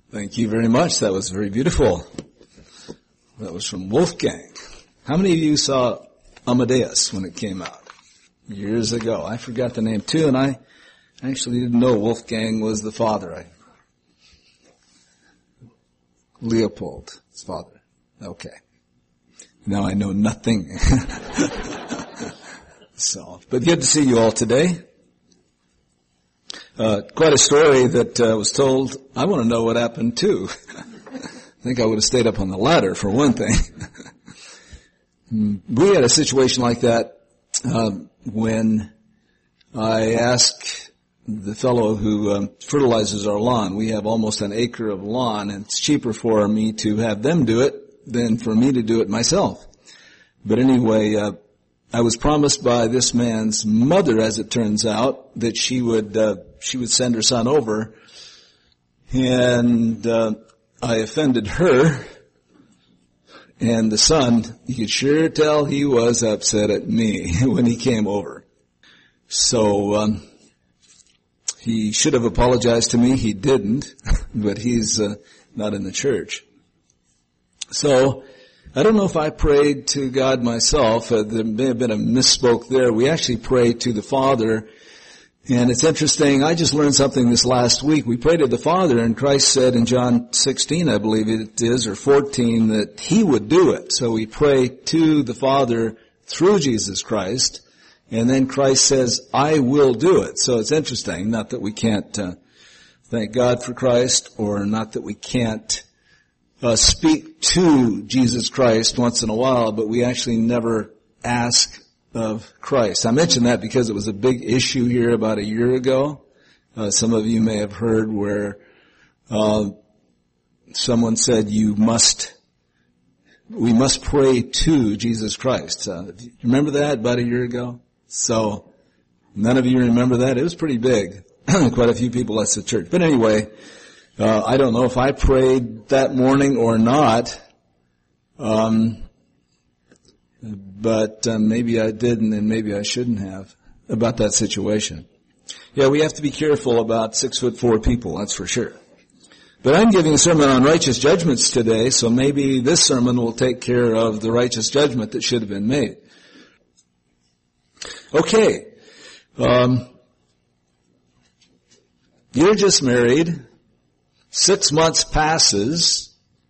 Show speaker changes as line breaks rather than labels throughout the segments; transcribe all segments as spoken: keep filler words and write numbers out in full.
Thank you very much. That was very beautiful. That was from Wolfgang. How many of you saw Amadeus when it came out? Years ago. I forgot the name too, and I actually didn't know Wolfgang was the father. I, Leopold, his father. Okay. Now I know nothing. So, but good to see you all today. Uh, quite a story that uh, was told. I want to know what happened too. I think I would have stayed up on the ladder for one thing. We had a situation like that um, when I asked the fellow who um, fertilizes our lawn. We have almost an acre of lawn, and it's cheaper for me to have them do it than for me to do it myself. But anyway, uh, I was promised by this man's mother, as it turns out, that she would uh, she would send her son over, and uh, I offended her, and the son, you could sure tell he was upset at me when he came over. So um, he should have apologized to me. He didn't, but he's uh, not in the church. So I don't know if I prayed to God myself. Uh, there may have been a misspoke there. We actually prayed to the Father. And it's interesting, I just learned something this last week. We prayed to the Father, and Christ said in John sixteen, I believe it is, or fourteen, that He would do it. So we pray to the Father through Jesus Christ, and then Christ says, I will do it. So it's interesting, not that we can't uh, thank God for Christ, or not that we can't uh, speak to Jesus Christ once in a while, but we actually never ask of Christ. I mentioned that because it was a big issue here about a year ago. Uh, some of you may have heard where uh, someone said you must, we must pray to Jesus Christ. Uh, do you remember that about a year ago? So none of you remember that? It was pretty big. Quite a few people left the church. But anyway, uh, I don't know if I prayed that morning or not. Um, But um, maybe I didn't, and maybe I shouldn't have, about that situation. Yeah, we have to be careful about six foot four people, that's for sure. But I'm giving a sermon on righteous judgments today, so maybe this sermon will take care of the righteous judgment that should have been made. Okay. Um, you're just married. Six months passes.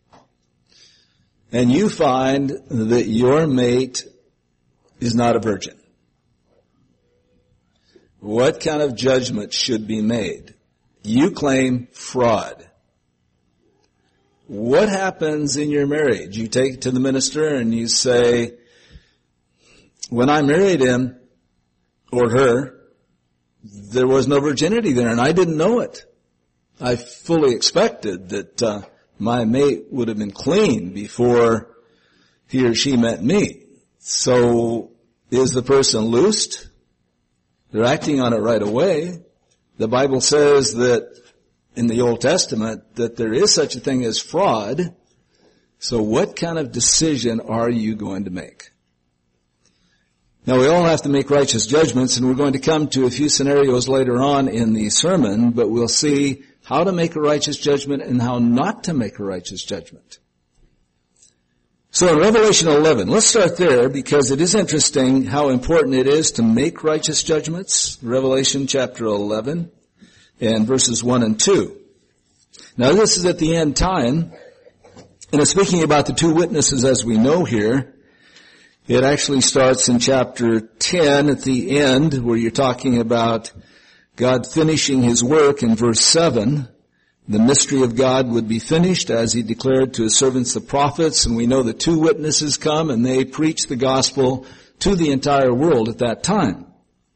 And you find that your mate is not a virgin. What kind of judgment should be made? You claim fraud. What happens in your marriage? You take it to the minister and you say, when I married him or her, there was no virginity there and I didn't know it. I fully expected that uh, my mate would have been clean before he or she met me. So is the person loosed? They're acting on it right away. The Bible says that in the Old Testament that there is such a thing as fraud. So what kind of decision are you going to make? Now we all have to make righteous judgments, and we're going to come to a few scenarios later on in the sermon, but we'll see how to make a righteous judgment and how not to make a righteous judgment. So in Revelation eleven, let's start there because it is interesting how important it is to make righteous judgments. Revelation chapter eleven and verses one and two. Now this is at the end time, and it's speaking about the two witnesses as we know here. It actually starts in chapter ten at the end where you're talking about God finishing His work in verse seven. The mystery of God would be finished as He declared to His servants the prophets, and we know the two witnesses come and they preach the gospel to the entire world at that time.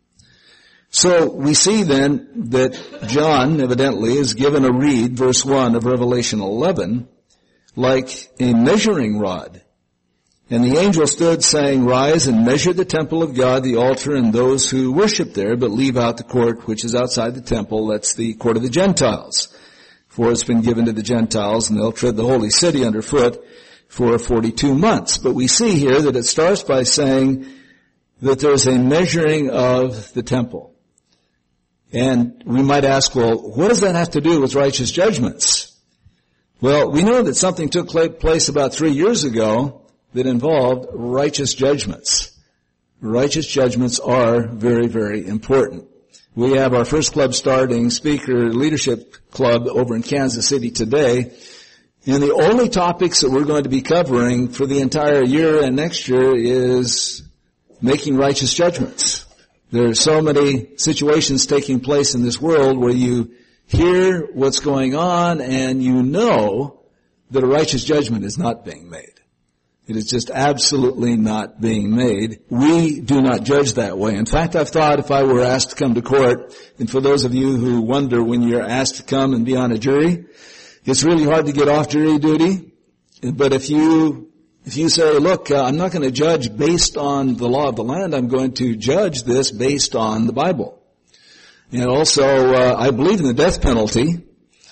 So we see then that John evidently is given a reed, verse one of Revelation eleven, like a measuring rod. And the angel stood saying, rise and measure the temple of God, the altar, and those who worship there, but leave out the court which is outside the temple. That's the court of the Gentiles. For it's been given to the Gentiles, and they'll tread the holy city underfoot for forty-two months. But we see here that it starts by saying that there's a measuring of the temple. And we might ask, well, what does that have to do with righteous judgments? Well, we know that something took place about three years ago that involved righteous judgments. Righteous judgments are very, very important. We have our first club starting, Speaker Leadership Club, over in Kansas City today. And the only topics that we're going to be covering for the entire year and next year is making righteous judgments. There are so many situations taking place in this world where you hear what's going on and you know that a righteous judgment is not being made. It is just absolutely not being made. We do not judge that way. In fact, I've thought if I were asked to come to court, and for those of you who wonder when you're asked to come and be on a jury, it's really hard to get off jury duty. But if you, if you say, look, uh, I'm not going to judge based on the law of the land, I'm going to judge this based on the Bible. And also, uh, I believe in the death penalty.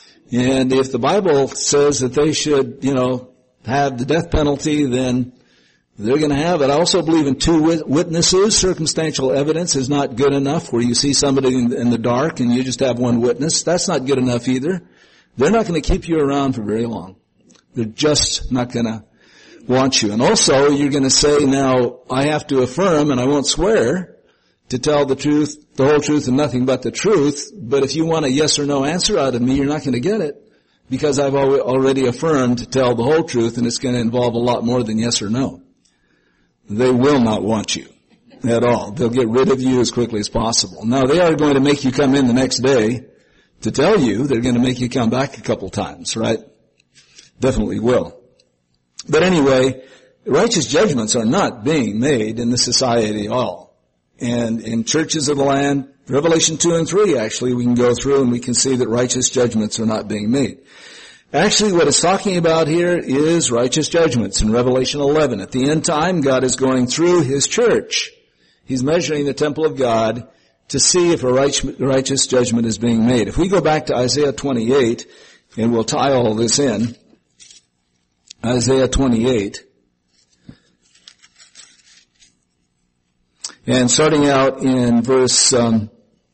And if the Bible says that they should, you know, have the death penalty, then they're going to have it. I also believe in two witnesses. Circumstantial evidence is not good enough where you see somebody in the dark and you just have one witness. That's not good enough either. They're not going to keep you around for very long. They're just not going to want you. And also, you're going to say, now, I have to affirm, and I won't swear, to tell the truth, the whole truth, and nothing but the truth. But if you want a yes or no answer out of me, you're not going to get it, because I've already affirmed to tell the whole truth, and it's going to involve a lot more than yes or no. They will not want you at all. They'll get rid of you as quickly as possible. Now, they are going to make you come in the next day to tell you. They're going to make you come back a couple times, right? Definitely will. But anyway, righteous judgments are not being made in the society at all. And in churches of the land, Revelation two and three, actually, we can go through and we can see that righteous judgments are not being made. Actually, what it's talking about here is righteous judgments in Revelation eleven. At the end time, God is going through His church. He's measuring the temple of God to see if a righteous judgment is being made. If we go back to Isaiah twenty-eight, and we'll tie all this in, Isaiah twenty-eight, and starting out in verse um,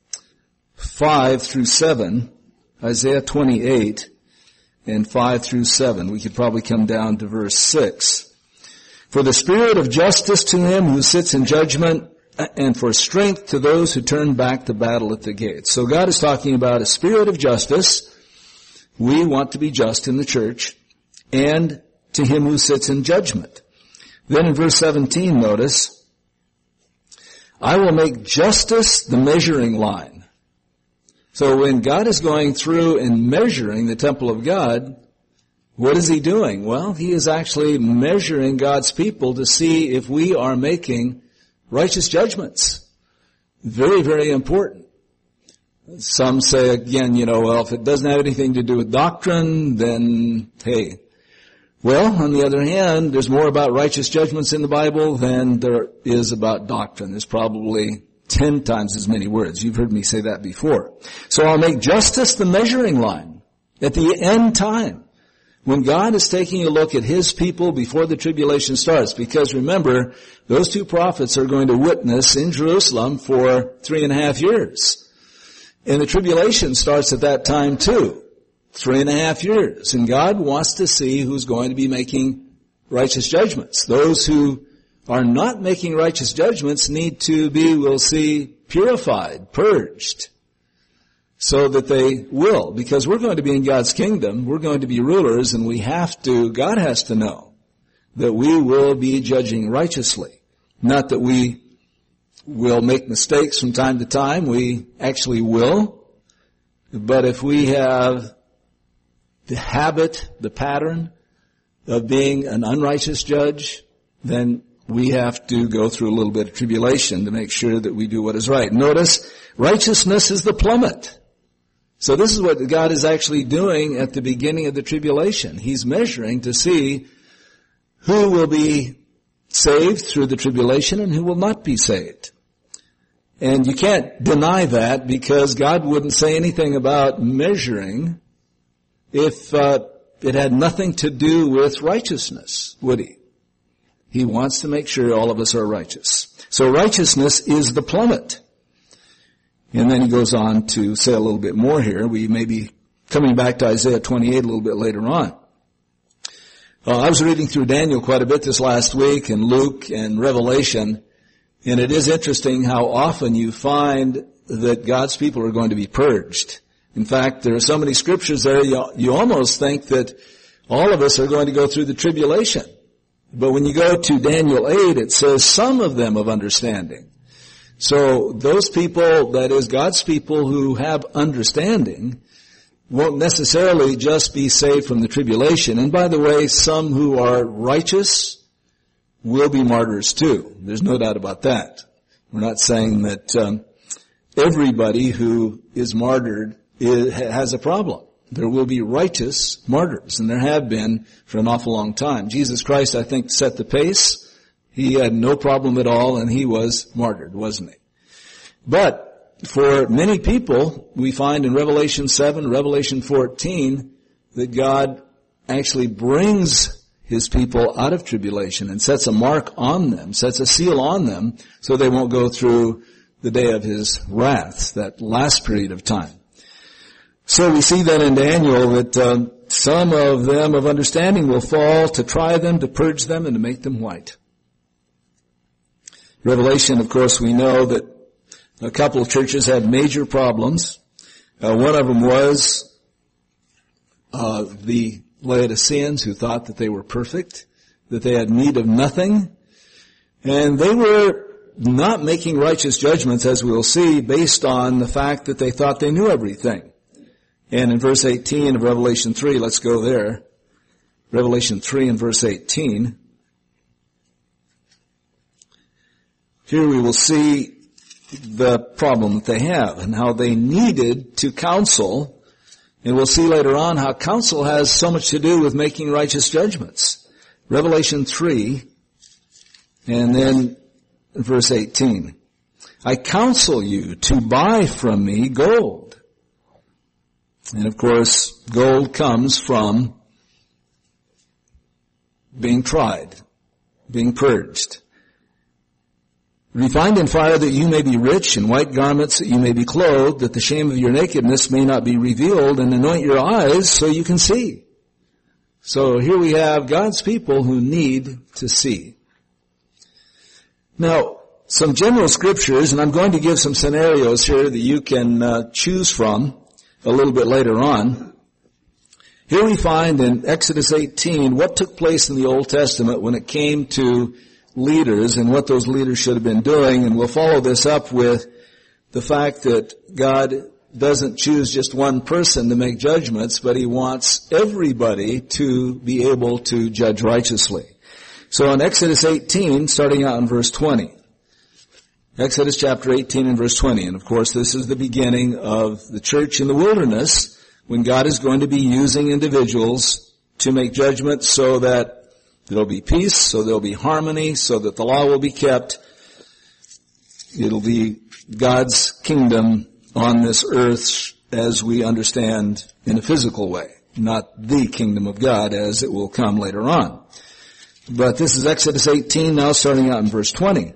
five through seven, Isaiah twenty-eight and five through seven. We could probably come down to verse six. For the spirit of justice to him who sits in judgment, and for strength to those who turn back to battle at the gates. So God is talking about a spirit of justice. We want to be just in the church, and to him who sits in judgment. Then in verse seventeen, notice, I will make justice the measuring line. So when God is going through and measuring the temple of God, what is He doing? Well, He is actually measuring God's people to see if we are making righteous judgments. Very, very important. Some say again, you know, well, if it doesn't have anything to do with doctrine, then, hey. Well, on the other hand, there's more about righteous judgments in the Bible than there is about doctrine. There's probably ten times as many words. You've heard me say that before. So I'll make justice the measuring line at the end time, when God is taking a look at His people before the tribulation starts. Because remember, those two prophets are going to witness in Jerusalem for three and a half years. And the tribulation starts at that time too. Three and a half years. And God wants to see who's going to be making righteous judgments. Those who are not making righteous judgments need to be, we'll see, purified, purged, so that they will. Because we're going to be in God's kingdom, we're going to be rulers, and we have to, God has to know that we will be judging righteously. Not that we will make mistakes from time to time, we actually will. But if we have the habit, the pattern of being an unrighteous judge, then we have to go through a little bit of tribulation to make sure that we do what is right. Notice, righteousness is the plummet. So this is what God is actually doing at the beginning of the tribulation. He's measuring to see who will be saved through the tribulation and who will not be saved. And you can't deny that, because God wouldn't say anything about measuring if uh, it had nothing to do with righteousness, would He? He wants to make sure all of us are righteous. So righteousness is the plummet. And then he goes on to say a little bit more here. We may be coming back to Isaiah twenty-eight a little bit later on. Uh, I was reading through Daniel quite a bit this last week, and Luke and Revelation, and it is interesting how often you find that God's people are going to be purged. In fact, there are so many scriptures there, you, you almost think that all of us are going to go through the tribulation. But when you go to Daniel eight, it says some of them of understanding. So those people, that is God's people who have understanding, won't necessarily just be saved from the tribulation. And by the way, some who are righteous will be martyrs too. There's no doubt about that. We're not saying that um, everybody who is martyred is, has a problem. There will be righteous martyrs, and there have been for an awful long time. Jesus Christ, I think, set the pace. He had no problem at all, and he was martyred, wasn't he? But for many people, we find in Revelation seven, Revelation fourteen, that God actually brings his people out of tribulation and sets a mark on them, sets a seal on them, so they won't go through the day of his wrath, that last period of time. So we see that in Daniel that uh, some of them of understanding will fall to try them, to purge them, and to make them white. Revelation, of course, we know that a couple of churches had major problems. Uh, one of them was uh, the Laodiceans, who thought that they were perfect, that they had need of nothing. And they were not making righteous judgments, as we'll see, based on the fact that they thought they knew everything. And in verse eighteen of Revelation three, let's go there. Revelation three and verse eighteen. Here we will see the problem that they have and how they needed to counsel. And we'll see later on how counsel has so much to do with making righteous judgments. Revelation three and then verse eighteen. I counsel you to buy from me gold. And of course, gold comes from being tried, being purged. Refined in fire, that you may be rich, and white garments that you may be clothed, that the shame of your nakedness may not be revealed, and anoint your eyes so you can see. So here we have God's people who need to see. Now, some general scriptures, and I'm going to give some scenarios here that you can uh, choose from a little bit later on. Here we find in Exodus eighteen what took place in the Old Testament when it came to leaders and what those leaders should have been doing, and we'll follow this up with the fact that God doesn't choose just one person to make judgments, but he wants everybody to be able to judge righteously. So in Exodus eighteen, starting out in verse twenty, Exodus chapter eighteen and verse twenty, and of course this is the beginning of the church in the wilderness, when God is going to be using individuals to make judgments so that there'll be peace, so there'll be harmony, so that the law will be kept. It'll be God's kingdom on this earth as we understand in a physical way, not the kingdom of God as it will come later on. But this is Exodus eighteen, now starting out in verse twenty.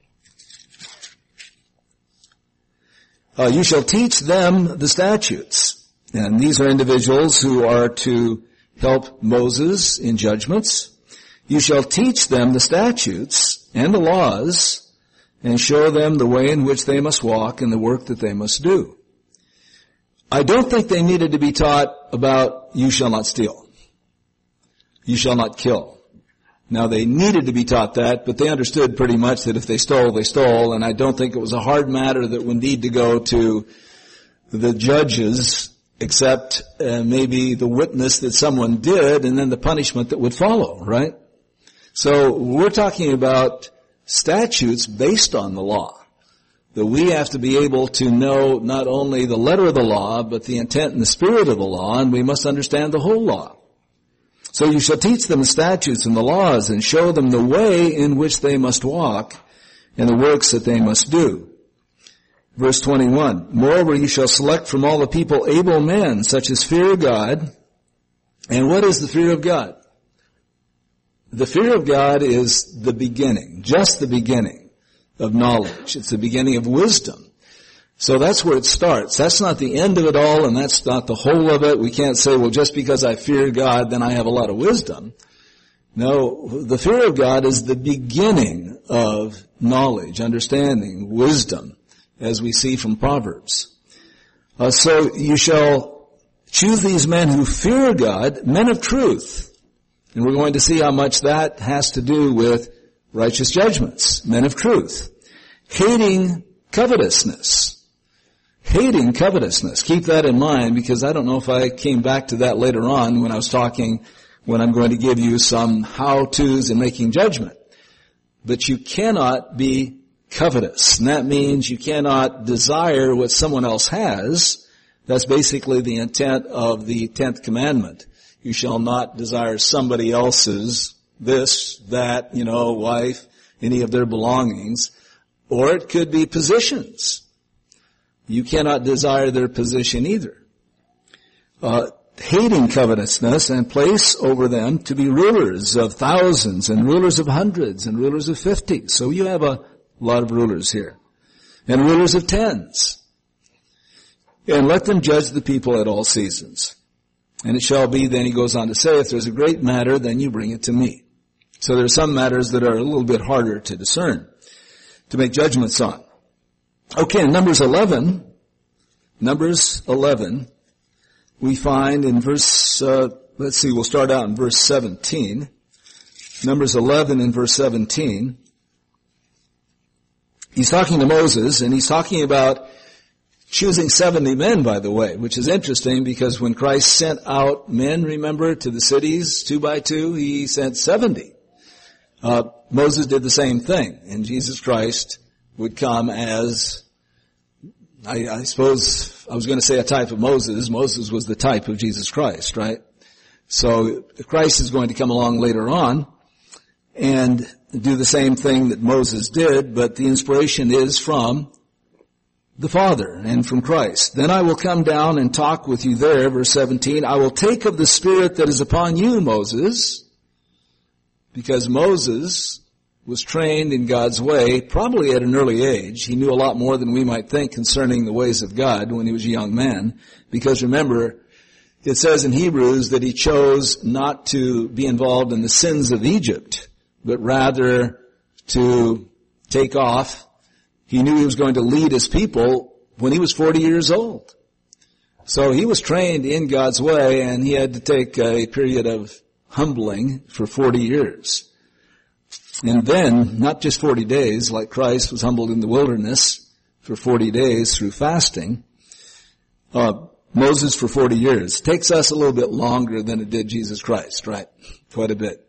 Uh, you shall teach them the statutes. And these are individuals who are to help Moses in judgments. You shall teach them the statutes and the laws, and show them the way in which they must walk and the work that they must do. I don't think they needed to be taught about you shall not steal. You shall not kill. Now, they needed to be taught that, but they understood pretty much that if they stole, they stole, and I don't think it was a hard matter that would need to go to the judges, except uh, maybe the witness that someone did, and then the punishment that would follow, right? So we're talking about statutes based on the law, that we have to be able to know not only the letter of the law, but the intent and the spirit of the law, and we must understand the whole law. So you shall teach them the statutes and the laws, and show them the way in which they must walk, and the works that they must do. Verse twenty-one, moreover you shall select from all the people able men, such as fear God. And what is the fear of God? The fear of God is the beginning, just the beginning of knowledge. It's the beginning of wisdom. So that's where it starts. That's not the end of it all, and that's not the whole of it. We can't say, well, just because I fear God, then I have a lot of wisdom. No, the fear of God is the beginning of knowledge, understanding, wisdom, as we see from Proverbs. Uh, so you shall choose these men who fear God, men of truth. And we're going to see how much that has to do with righteous judgments, men of truth. Hating covetousness. Hating covetousness. Keep that in mind, because I don't know if I came back to that later on when I was talking, when I'm going to give you some how-tos in making judgment. But you cannot be covetous. And that means you cannot desire what someone else has. That's basically the intent of the tenth commandment. You shall not desire somebody else's this, that, you know, wife, any of their belongings. Or it could be positions. You cannot desire their position either. Uh, hating covetousness, and place over them to be rulers of thousands and rulers of hundreds and rulers of fifty. So you have a lot of rulers here. And rulers of tens. And let them judge the people at all seasons. And it shall be, then he goes on to say, if there's a great matter, then you bring it to me. So there are some matters that are a little bit harder to discern, to make judgments on. Okay, in Numbers eleven, Numbers eleven, we find in verse, uh, let's see, we'll start out in verse seventeen. Numbers eleven in verse seventeen. He's talking to Moses, and he's talking about choosing seventy men, by the way, which is interesting because when Christ sent out men, remember, to the cities, two by two, he sent seventy. Uh, Moses did the same thing, and Jesus Christ would come as, I, I suppose, I was going to say a type of Moses. Moses was the type of Jesus Christ, right? So Christ is going to come along later on and do the same thing that Moses did, but the inspiration is from the Father and from Christ. Then I will come down and talk with you there, verse seventeen. I will take of the Spirit that is upon you, Moses, because Moses was trained in God's way, probably at an early age. He knew a lot more than we might think concerning the ways of God when he was a young man. Because remember, it says in Hebrews that he chose not to be involved in the sins of Egypt, but rather to take off. He knew he was going to lead his people when he was forty years old. So he was trained in God's way, and he had to take a period of humbling for forty years. And then, not just forty days, like Christ was humbled in the wilderness for forty days through fasting, uh, Moses for forty years. Takes us a little bit longer than it did Jesus Christ, right? Quite a bit.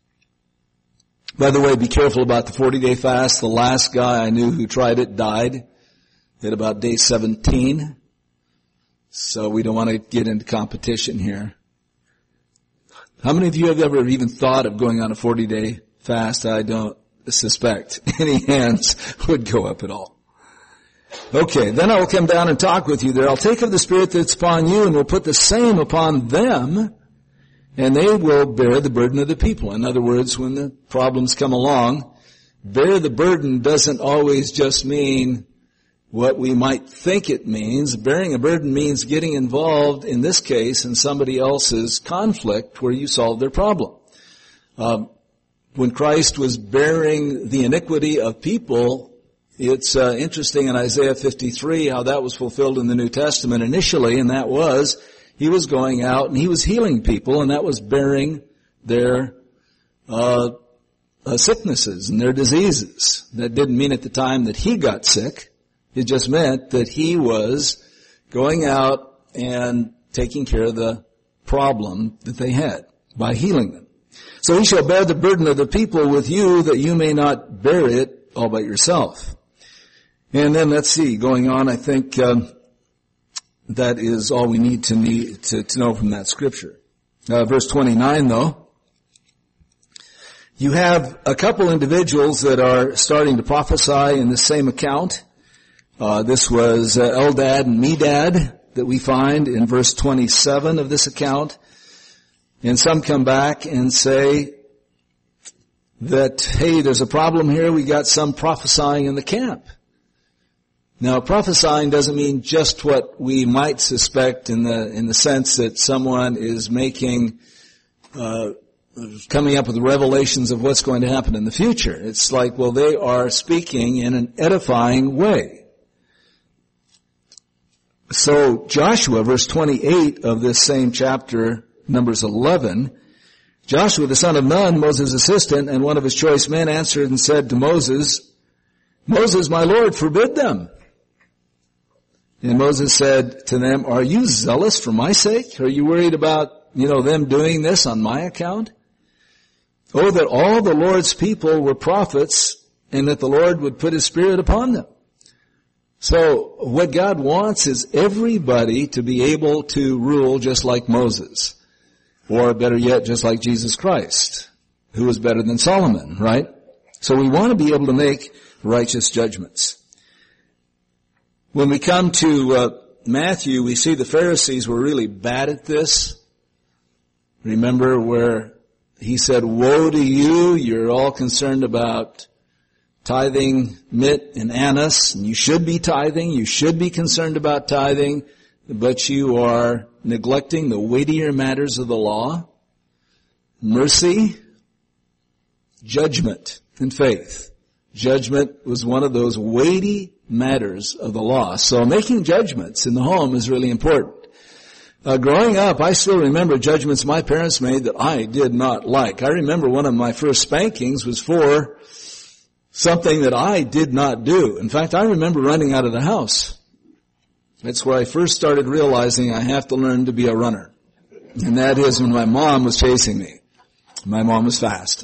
By the way, be careful about the forty-day fast. The last guy I knew who tried it died at about day seventeen. So we don't want to get into competition here. How many of you have ever even thought of going on a forty-day fast? I don't suspect any hands would go up at all. Okay, then I will come down and talk with you there. I'll take of the Spirit that's upon you and will put the same upon them, and they will bear the burden of the people. In other words, when the problems come along, bear the burden doesn't always just mean what we might think it means. Bearing a burden means getting involved, in this case, in somebody else's conflict where you solve their problem. Um, when Christ was bearing the iniquity of people, it's uh, interesting in Isaiah fifty-three how that was fulfilled in the New Testament initially, and that was he was going out and he was healing people, and that was bearing their uh, uh sicknesses and their diseases. That didn't mean at the time that he got sick. It just meant that he was going out and taking care of the problem that they had by healing them. So he shall bear the burden of the people with you, that you may not bear it all by yourself. And then let's see, going on, I think um, that is all we need to need to, to know from that scripture. Uh, verse twenty-nine, though, you have a couple individuals that are starting to prophesy in the same account. Uh, this was uh, Eldad and Medad that we find in verse twenty-seven of this account. And some come back and say that, hey, there's a problem here. We got some prophesying in the camp. Now, prophesying doesn't mean just what we might suspect in the in the sense that someone is making uh coming up with revelations of what's going to happen in the future. It's like, well, they are speaking in an edifying way. So Joshua, verse twenty-eight of this same chapter, Numbers eleven, Joshua the son of Nun, Moses' assistant, and one of his choice men answered and said to Moses, Moses, my Lord, forbid them. And Moses said to them, are you zealous for my sake? Are you worried about, you know, them doing this on my account? Oh, that all the Lord's people were prophets, and that the Lord would put his Spirit upon them. So what God wants is everybody to be able to rule just like Moses. Or better yet, just like Jesus Christ, who was better than Solomon, right? So we want to be able to make righteous judgments. When we come to uh, Matthew, we see the Pharisees were really bad at this. Remember where he said, woe to you, you're all concerned about tithing mint and anise, and you should be tithing, you should be concerned about tithing, but you are neglecting the weightier matters of the law, mercy, judgment, and faith. Judgment was one of those weighty matters of the law. So making judgments in the home is really important. Uh, growing up, I still remember judgments my parents made that I did not like. I remember one of my first spankings was for something that I did not do. In fact, I remember running out of the house. That's where I first started realizing I have to learn to be a runner. And that is when my mom was chasing me. My mom was fast.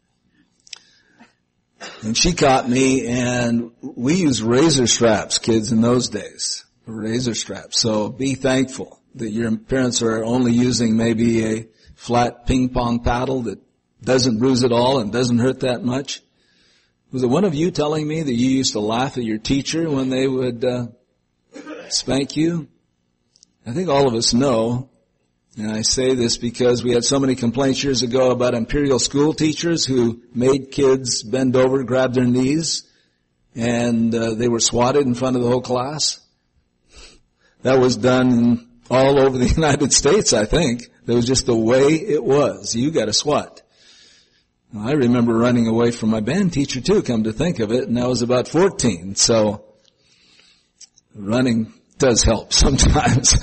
And she caught me, and we used razor straps, kids, in those days. Razor straps. So be thankful that your parents are only using maybe a flat ping pong paddle that doesn't bruise at all and doesn't hurt that much. Was it one of you telling me that you used to laugh at your teacher when they would uh, spank you? I think all of us know, and I say this because we had so many complaints years ago about imperial school teachers who made kids bend over, grab their knees, and uh, they were swatted in front of the whole class. That was done all over the United States, I think. That was just the way it was. You got a swat. I remember running away from my band teacher too, come to think of it, and I was about fourteen, so running does help sometimes.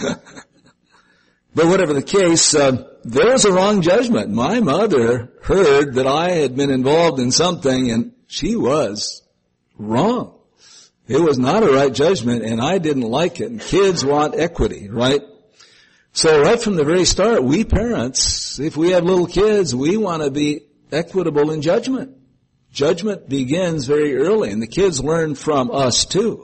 But whatever the case, uh, there was a wrong judgment. My mother heard that I had been involved in something, and she was wrong. It was not a right judgment, and I didn't like it. And kids want equity, right? So right from the very start, we parents, if we have little kids, we want to be equitable in judgment. Judgment begins very early, and the kids learn from us too.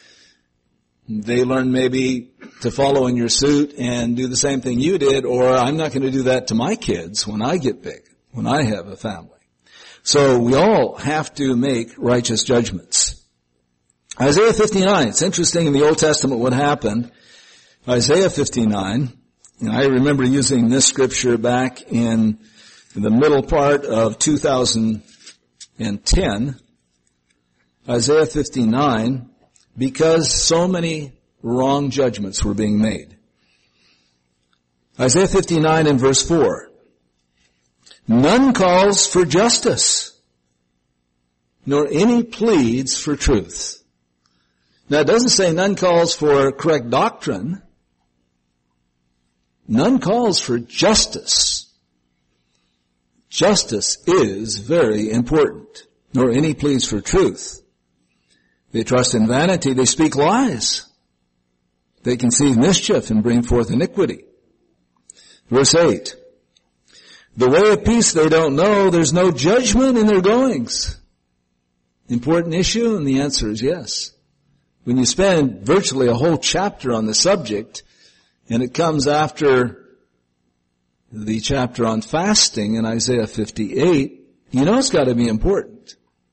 They learn maybe to follow in your suit and do the same thing you did, or I'm not going to do that to my kids when I get big, when I have a family. So we all have to make righteous judgments. Isaiah fifty-nine, it's interesting in the Old Testament what happened. Isaiah fifty-nine, and I remember using this scripture back in the middle part of two thousand ten, Isaiah fifty-nine, because so many wrong judgments were being made. Isaiah fifty-nine and verse four. None calls for justice, nor any pleads for truth. Now it doesn't say none calls for correct doctrine. None calls for justice. Justice is very important, nor any pleas for truth. They trust in vanity, they speak lies. They conceive mischief and bring forth iniquity. Verse eight. The way of peace they don't know, there's no judgment in their goings. Important issue, and the answer is yes. When you spend virtually a whole chapter on the subject, and it comes after the chapter on fasting in Isaiah fifty-eight, you know it's got to be important.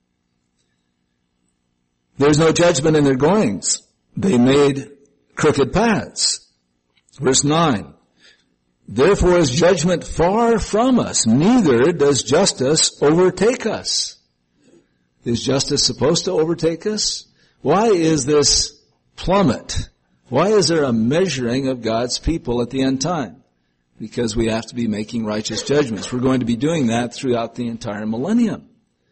There's no judgment in their goings. They made crooked paths. Verse nine. Therefore is judgment far from us, neither does justice overtake us. Is justice supposed to overtake us? Why is this plummet? Why is there a measuring of God's people at the end time? because we have to be making righteous judgments. We're going to be doing that throughout the entire millennium.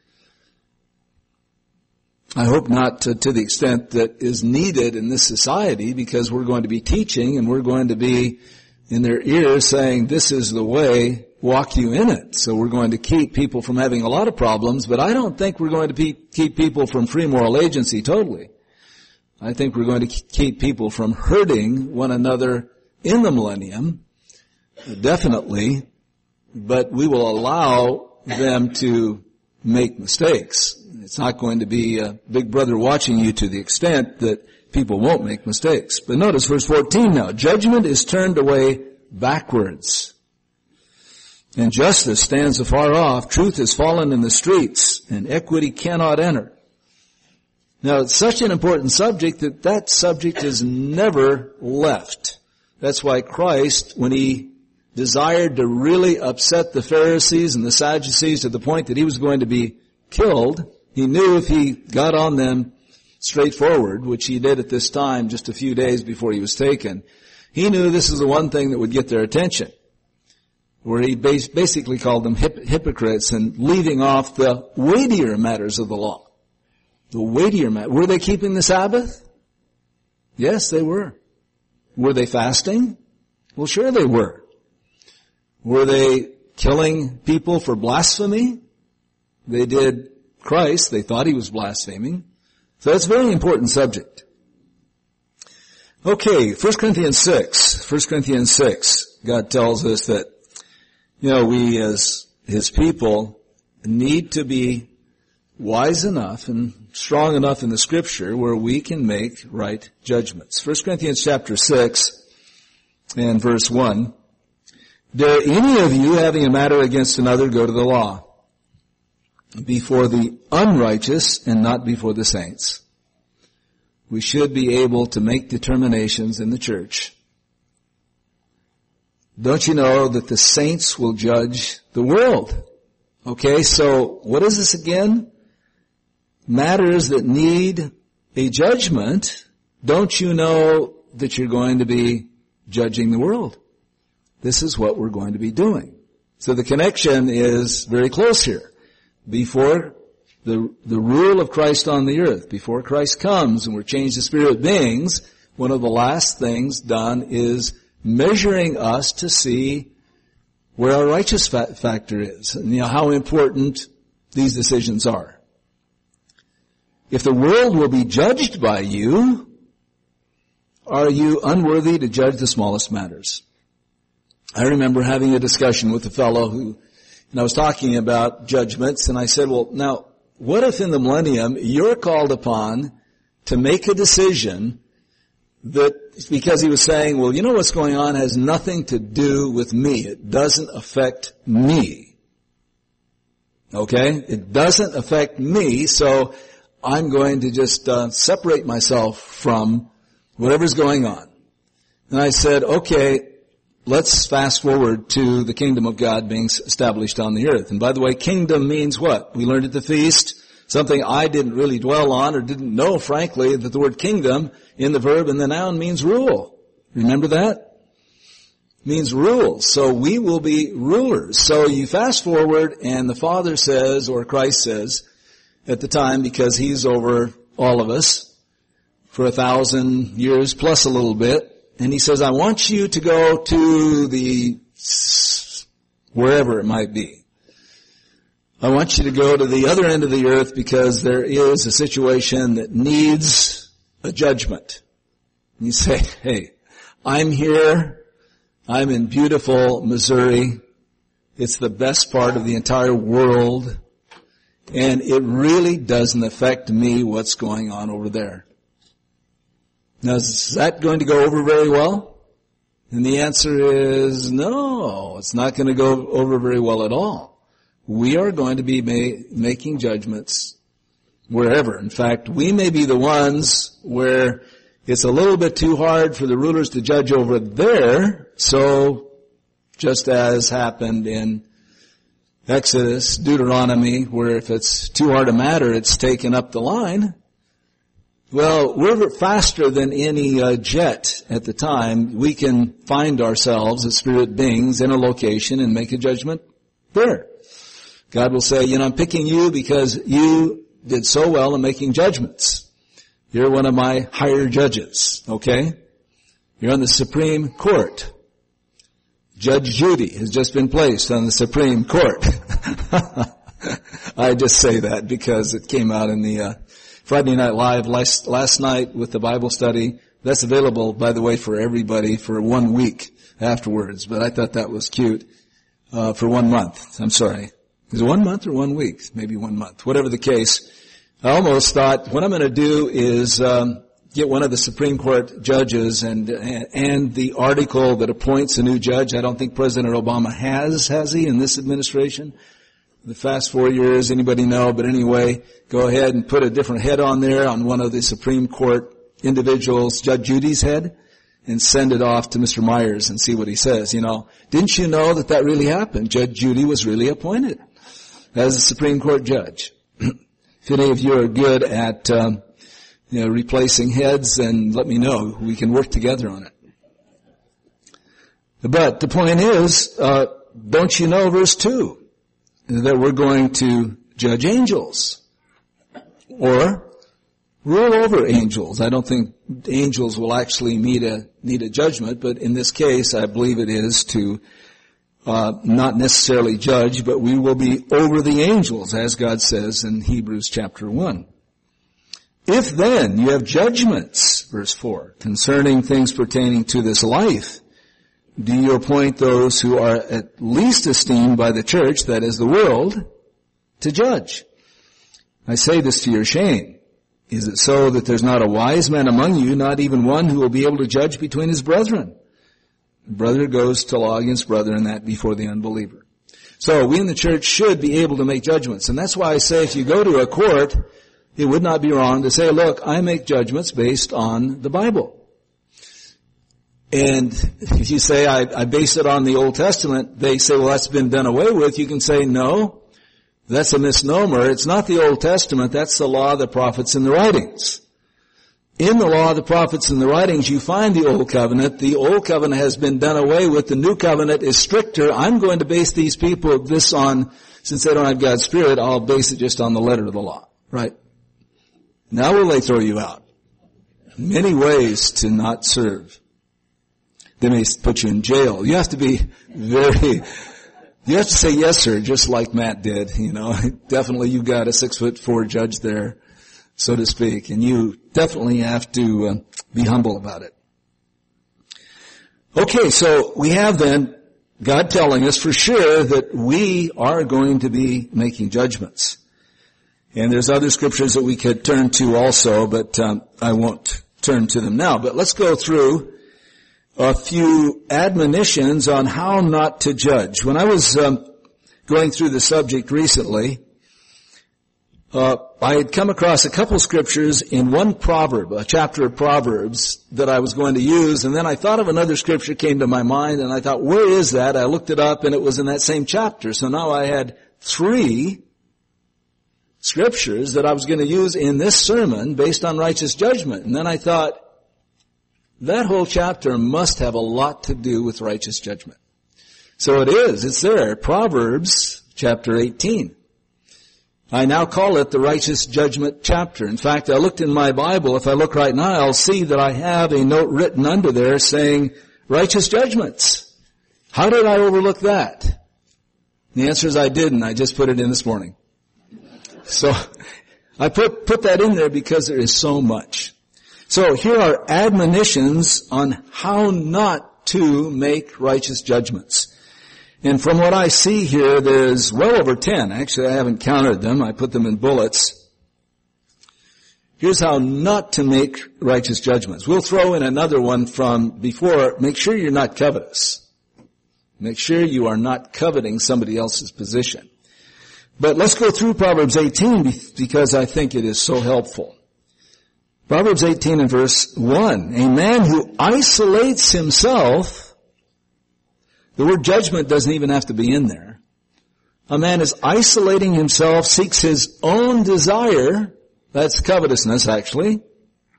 I hope not to, to the extent that is needed in this society, because we're going to be teaching and we're going to be in their ears saying, this is the way, walk you in it. So we're going to keep people from having a lot of problems, but I don't think we're going to be, keep people from free moral agency totally. I think we're going to keep people from hurting one another in the millennium, definitely, but we will allow them to make mistakes. It's not going to be a big brother watching you to the extent that people won't make mistakes. But notice verse fourteen now. Judgment is turned away backwards, and justice stands afar off. Truth has fallen in the streets, and equity cannot enter. Now, it's such an important subject that that subject is never left. That's why Christ, when he desired to really upset the Pharisees and the Sadducees to the point that he was going to be killed, he knew if he got on them straightforward, which he did at this time just a few days before he was taken, he knew this is the one thing that would get their attention, where he basically called them hip- hypocrites and leaving off the weightier matters of the law. The weightier matters. Were they keeping the Sabbath? Yes, they were. Were they fasting? Well, sure they were. Were they killing people for blasphemy? They did Christ. They thought he was blaspheming. So that's a very important subject. Okay, First Corinthians six. First Corinthians six. God tells us that, you know, we as his people need to be wise enough and strong enough in the Scripture where we can make right judgments. First Corinthians chapter six and verse one. Dare any of you, having a matter against another, go to the law before the unrighteous and not before the saints? We should be able to make determinations in the church. Don't you know that the saints will judge the world? Okay, so what is this again? Matters that need a judgment. Don't you know that you're going to be judging the world? This is what we're going to be doing. So the connection is very close here. Before the, the rule of Christ on the earth, before Christ comes and we're changed to spirit beings, one of the last things done is measuring us to see where our righteous fa- factor is, and you know how important these decisions are. If the world will be judged by you, are you unworthy to judge the smallest matters? I remember having a discussion with a fellow who, and I was talking about judgments, and I said, well, now, what if in the millennium you're called upon to make a decision that, because he was saying, well, you know what's going on has nothing to do with me. It doesn't affect me. Okay? It doesn't affect me, so I'm going to just uh, separate myself from whatever's going on. And I said, okay, let's fast forward to the kingdom of God being established on the earth. And by the way, kingdom means what? We learned at the feast, something I didn't really dwell on or didn't know, frankly, that the word kingdom in the verb and the noun means rule. Remember that? It means rule. So we will be rulers. So you fast forward and the Father says, or Christ says, at the time, because he's over all of us for a thousand years plus a little bit, and he says, I want you to go to the, wherever it might be. I want you to go to the other end of the earth because there is a situation that needs a judgment. And you say, hey, I'm here. I'm in beautiful Missouri. It's the best part of the entire world. And it really doesn't affect me what's going on over there. Now, is that going to go over very well? And the answer is no, it's not going to go over very well at all. We are going to be ma- making judgments wherever. In fact, we may be the ones where it's a little bit too hard for the rulers to judge over there, so just as happened in Exodus, Deuteronomy, where if it's too hard a matter, it's taken up the line. Well, we're faster than any uh, jet at the time. We can find ourselves as spirit beings in a location and make a judgment there. God will say, you know, I'm picking you because you did so well in making judgments. You're one of my higher judges, okay? You're on the Supreme Court. Judge Judy has just been placed on the Supreme Court. I just say that because it came out in the uh, Friday Night Live last, last night with the Bible study. That's available, by the way, for everybody for one week afterwards. But I thought that was cute. Uh, for one month. I'm sorry. Is it one month or one week? Maybe one month. Whatever the case. I almost thought what I'm going to do is um, get one of the Supreme Court judges and and the article that appoints a new judge. I don't think President Obama has, has he, in this administration? The past four years, anybody know? But anyway, go ahead and put a different head on there on one of the Supreme Court individuals, Judge Judy's head, and send it off to Mister Myers and see what he says. You know, didn't you know that that really happened? Judge Judy was really appointed as a Supreme Court judge. If any of you are good at, um, you know, replacing heads, then let me know. We can work together on it. But the point is, uh, don't you know verse two? That we're going to judge angels or rule over angels. I don't think angels will actually need a need a judgment, but in this case, I believe it is to uh not necessarily judge, but we will be over the angels, as God says in Hebrews chapter one. If then you have judgments, verse four, concerning things pertaining to this life, do you appoint those who are at least esteemed by the church, that is the world, to judge? I say this to your shame. Is it so that there's not a wise man among you, not even one who will be able to judge between his brethren? Brother goes to law against brother, and that before the unbeliever. So we in the church should be able to make judgments. And that's why I say if you go to a court, it would not be wrong to say, look, I make judgments based on the Bible. And if you say, I, I base it on the Old Testament, they say, well, that's been done away with. You can say, no, that's a misnomer. It's not the Old Testament. That's the law, the prophets, and the writings. In the law, the prophets, and the writings, you find the Old Covenant. The Old Covenant has been done away with. The New Covenant is stricter. I'm going to base these people this on, since they don't have God's Spirit, I'll base it just on the letter of the law. Right? Now will they throw you out? Many ways to not serve. They may put you in jail. You have to be very, you have to say yes, sir, just like Matt did. You know, definitely you've got a six foot four judge there, so to speak, and you definitely have to uh, be humble about it. Okay, so we have then God telling us for sure that we are going to be making judgments. And there's other scriptures that we could turn to also, but um, I won't turn to them now. But let's go through a few admonitions on how not to judge. When I was um, going through the subject recently, uh, I had come across a couple scriptures in one proverb, a chapter of Proverbs that I was going to use, and then I thought of another scripture came to my mind, and I thought, where is that? I looked it up, and it was in that same chapter. So now I had three scriptures that I was going to use in this sermon based on righteous judgment. And then I thought, that whole chapter must have a lot to do with righteous judgment. So it is. It's there. Proverbs chapter eighteen. I now call it the righteous judgment chapter. In fact, I looked in my Bible. If I look right now, I'll see that I have a note written under there saying righteous judgments. How did I overlook that? The answer is I didn't. I just put it in this morning. So I put, put that in there because there is so much. So here are admonitions on how not to make righteous judgments. And from what I see here, there's well over ten. Actually, I haven't counted them. I put them in bullets. Here's how not to make righteous judgments. We'll throw in another one from before. Make sure you're not covetous. Make sure you are not coveting somebody else's position. But let's go through Proverbs eighteen because I think it is so helpful. Proverbs eighteen and verse one. A man who isolates himself, the word judgment doesn't even have to be in there. A man is isolating himself, seeks his own desire, that's covetousness actually,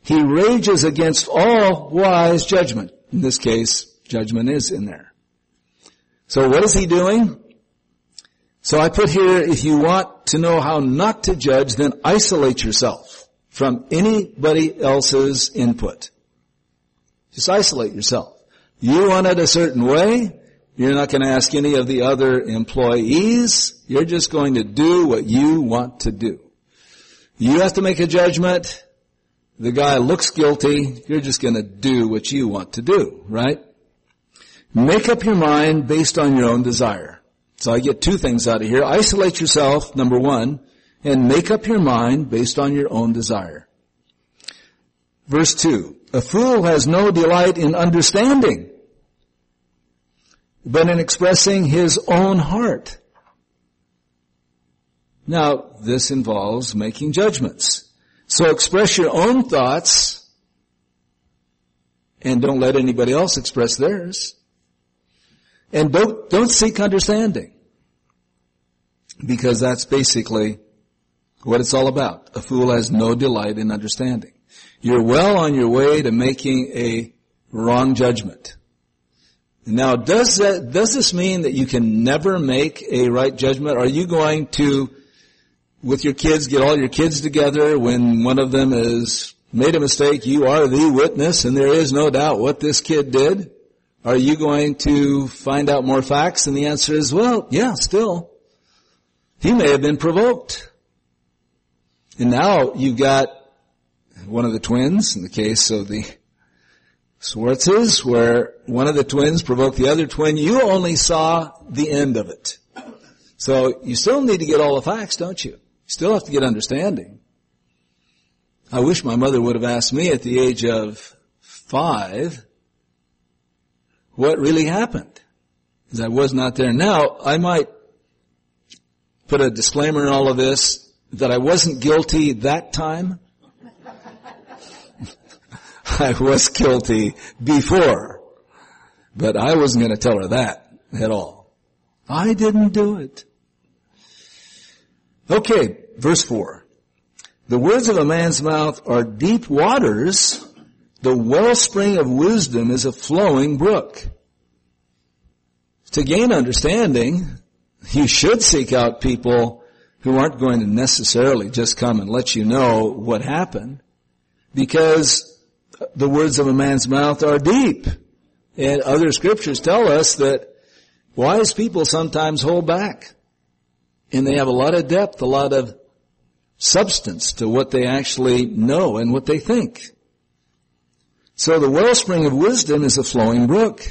He rages against all wise judgment. In this case, judgment is in there. So what is he doing? So I put here, if you want to know how not to judge, then isolate yourself from anybody else's input. Just isolate yourself. You want it a certain way. You're not going to ask any of the other employees. You're just going to do what you want to do. You have to make a judgment. The guy looks guilty. You're just going to do what you want to do, right? Make up your mind based on your own desire. So I get two things out of here. Isolate yourself, number one, and make up your mind based on your own desire. Verse two, a fool has no delight in understanding, but in expressing his own heart. Now, this involves making judgments. So express your own thoughts and don't let anybody else express theirs. And don't, don't seek understanding, because that's basically what it's all about. A fool has no delight in understanding. You're well on your way to making a wrong judgment. Now, does that, does this mean that you can never make a right judgment? Are you going to, with your kids, get all your kids together when one of them has made a mistake? You are the witness, and there is no doubt what this kid did. Are you going to find out more facts? And the answer is, well, yeah, still. He may have been provoked. And now you've got one of the twins, in the case of the Swartzes, where one of the twins provoked the other twin. You only saw the end of it. So you still need to get all the facts, don't you? You still have to get understanding. I wish my mother would have asked me at the age of five what really happened, because I was not there. Now, I might put a disclaimer in all of this that I wasn't guilty that time. I was guilty before, but I wasn't going to tell her that at all. I didn't do it. Okay, verse four. The words of a man's mouth are deep waters. The wellspring of wisdom is a flowing brook. To gain understanding, you should seek out people who aren't going to necessarily just come and let you know what happened, because the words of a man's mouth are deep. And other scriptures tell us that wise people sometimes hold back, and they have a lot of depth, a lot of substance to what they actually know and what they think. So the wellspring of wisdom is a flowing brook.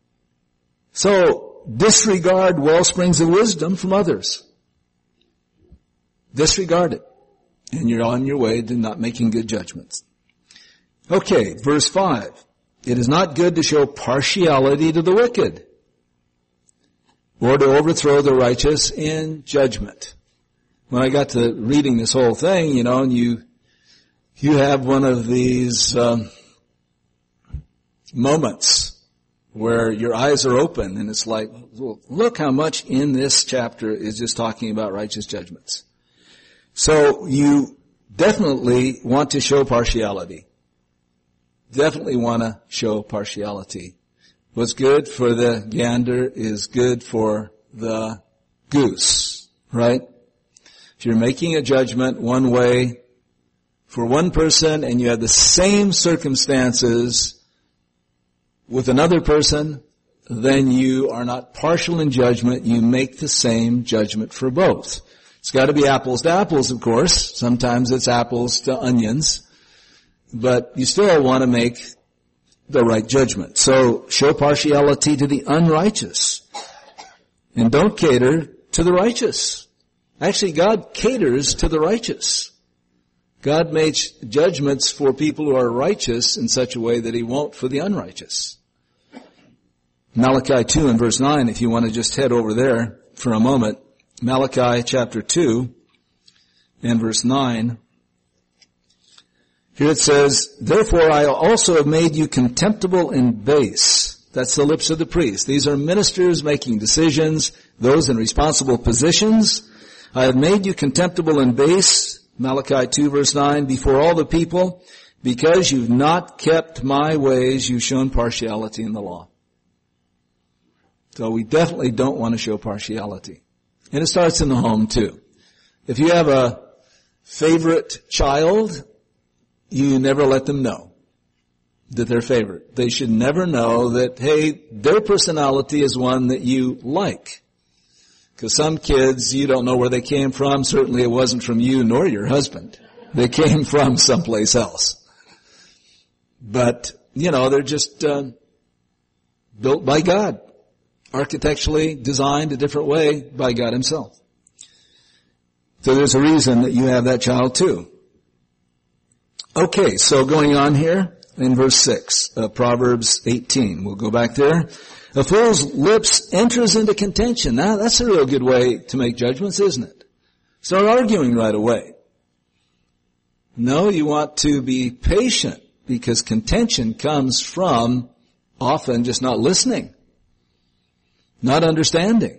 So disregard wellsprings of wisdom from others. Disregard it, and you're on your way to not making good judgments. Okay, verse five. It is not good to show partiality to the wicked, or to overthrow the righteous in judgment. When I got to reading this whole thing, you know, and you you have one of these um, moments where your eyes are open, and it's like, well, look how much in this chapter is just talking about righteous judgments. So you definitely want to show partiality. Definitely want to show partiality. What's good for the gander is good for the goose, right? If you're making a judgment one way for one person and you have the same circumstances with another person, then you are not partial in judgment. You make the same judgment for both. It's got to be apples to apples, of course. Sometimes it's apples to onions. But you still want to make the right judgment. So show partiality to the unrighteous. And don't cater to the righteous. Actually, God caters to the righteous. God makes judgments for people who are righteous in such a way that He won't for the unrighteous. Malachi two and verse nine, if you want to just head over there for a moment. Malachi chapter two and verse nine. Here it says, therefore I also have made you contemptible and base. That's the lips of the priest. These are ministers making decisions, those in responsible positions. I have made you contemptible and base, Malachi two verse nine, before all the people, Because you've not kept my ways, you've shown partiality in the law. So we definitely don't want to show partiality. And it starts in the home too. If you have a favorite child, you never let them know that they're favorite. They should never know that, hey, their personality is one that you like. Because some kids, you don't know where they came from. Certainly it wasn't from you nor your husband. They came from someplace else. But, you know, they're just uh, built by God. Architecturally designed a different way by God himself. So there's a reason that you have that child too. Okay, so going on here in verse six of Proverbs eighteen. We'll go back there. A fool's lips enters into contention. Now, that's a real good way to make judgments, isn't it? Start arguing right away. No, you want to be patient, because contention comes from often just not listening, not understanding.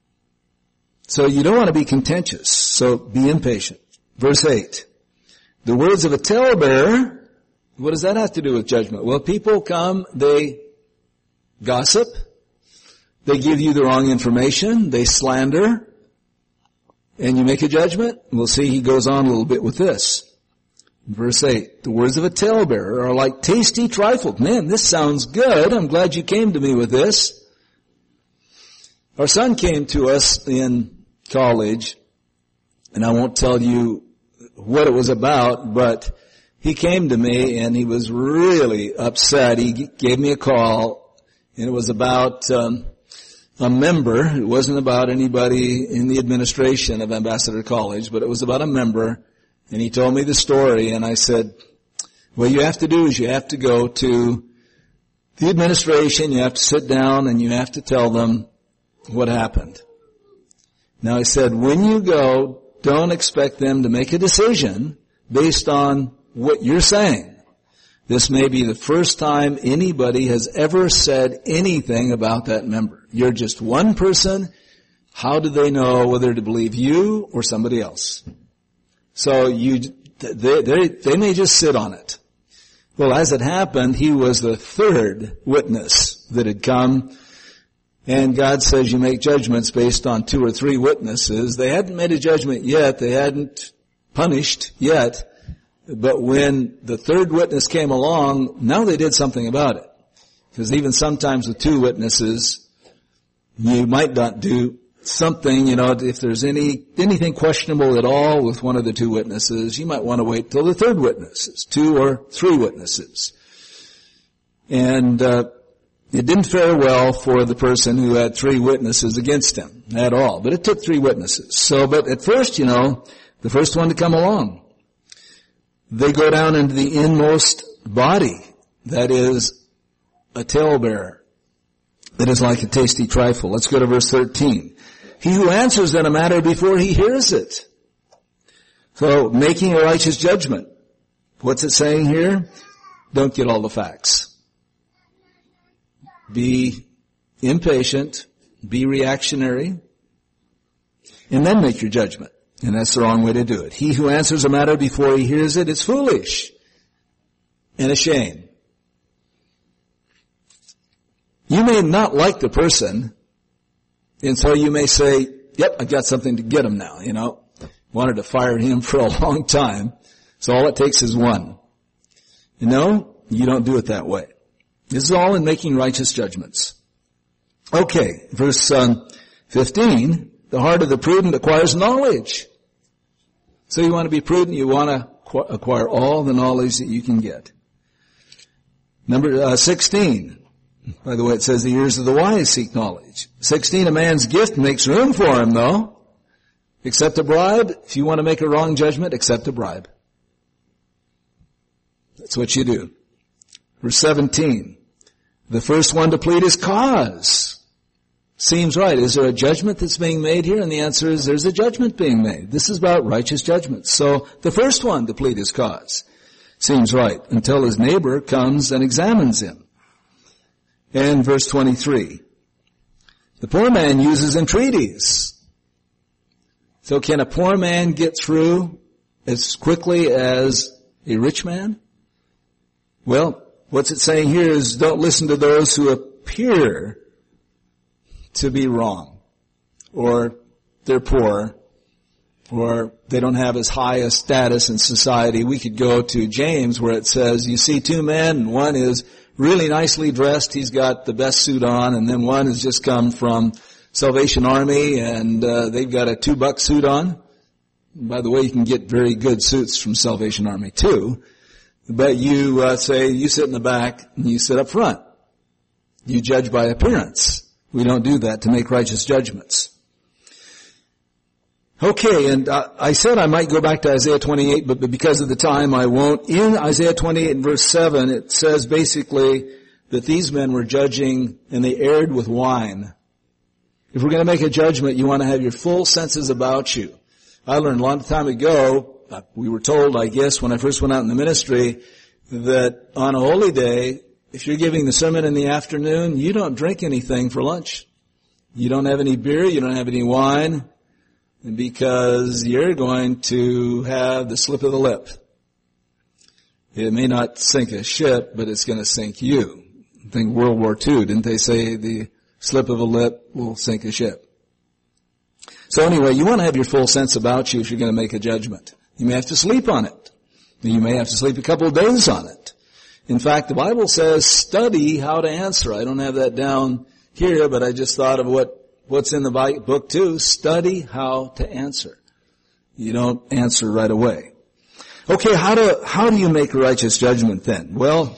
So you don't want to be contentious, so be impatient. Verse eight. The words of a talebearer, what does that have to do with judgment? Well, people come, they gossip, they give you the wrong information, they slander, and you make a judgment. We'll see he goes on a little bit with this. Verse eight, the words of a talebearer are like tasty trifle. Man, this sounds good. I'm glad you came to me with this. Our son came to us in college, and I won't tell you what it was about, but he came to me and he was really upset. He gave me a call, and it was about um, a member. It wasn't about anybody in the administration of Ambassador College, but it was about a member. And he told me the story, and I said, what you have to do is you have to go to the administration, you have to sit down, and you have to tell them what happened. Now I said, when you go, don't expect them to make a decision based on what you're saying. This may be the first time anybody has ever said anything about that member. You're just one person. How do they know whether to believe you or somebody else? So you, they, they, they may just sit on it. Well, as it happened, he was the third witness that had come. And God says you make judgments based on two or three witnesses. They hadn't made a judgment yet. They hadn't punished yet. But when the third witness came along, now they did something about it. Because even sometimes with two witnesses, you might not do something, you know, if there's any, anything questionable at all with one of the two witnesses, you might want to wait till the third witness is two or three witnesses. And, uh, it didn't fare well for the person who had three witnesses against him at all. But it took three witnesses. So, but at first, you know, the first one to come along, they go down into the inmost body. That is a talebearer. That is like a tasty trifle. Let's go to verse thirteen. He who answers in a matter before he hears it. So, making a righteous judgment. What's it saying here? Don't get all the facts. Be impatient, be reactionary, and then make your judgment. And that's the wrong way to do it. He who answers a matter before he hears it is foolish and a shame. You may not like the person, and so you may say, yep, I've got something to get him now, you know. Wanted to fire him for a long time, so all it takes is one. You know, you don't do it that way. This is all in making righteous judgments. Okay, verse um, fifteen, the heart of the prudent acquires knowledge. So you want to be prudent, you want to acquire all the knowledge that you can get. Number uh, sixteen, by the way, it says the ears of the wise seek knowledge. sixteen, a man's gift makes room for him, though. Accept a bribe. If you want to make a wrong judgment, accept a bribe. That's what you do. Verse seventeen, the first one to plead his cause. Seems right. Is there a judgment that's being made here? And the answer is there's a judgment being made. This is about righteous judgment. So the first one to plead his cause seems right until his neighbor comes and examines him. And verse twenty-three, the poor man uses entreaties. So can a poor man get through as quickly as a rich man? Well, what's it saying here is don't listen to those who appear to be wrong, or they're poor, or they don't have as high a status in society. We could go to James where it says, you see two men, and one is really nicely dressed, he's got the best suit on, and then one has just come from Salvation Army, and uh, they've got a two-buck suit on. By the way, you can get very good suits from Salvation Army too. But you uh, say, you sit in the back, and you sit up front. You judge by appearance. We don't do that to make righteous judgments. Okay, and uh, I said I might go back to Isaiah twenty-eight, but, but because of the time I won't. In Isaiah twenty-eight and verse seven, it says basically that these men were judging and they erred with wine. If we're going to make a judgment, you want to have your full senses about you. I learned a long time ago, we were told, I guess, when I first went out in the ministry, that on a holy day, if you're giving the sermon in the afternoon, you don't drink anything for lunch. You don't have any beer, you don't have any wine, because you're going to have the slip of the lip. It may not sink a ship, but it's going to sink you. I think World War Two, didn't they say the slip of a lip will sink a ship? So anyway, you want to have your full sense about you if you're going to make a judgment. You may have to sleep on it. You may have to sleep a couple of days on it. In fact, the Bible says study how to answer. I don't have that down here, but I just thought of what What's in the book too? Study how to answer. You don't answer right away. Okay, how do, how do you make a righteous judgment then? Well,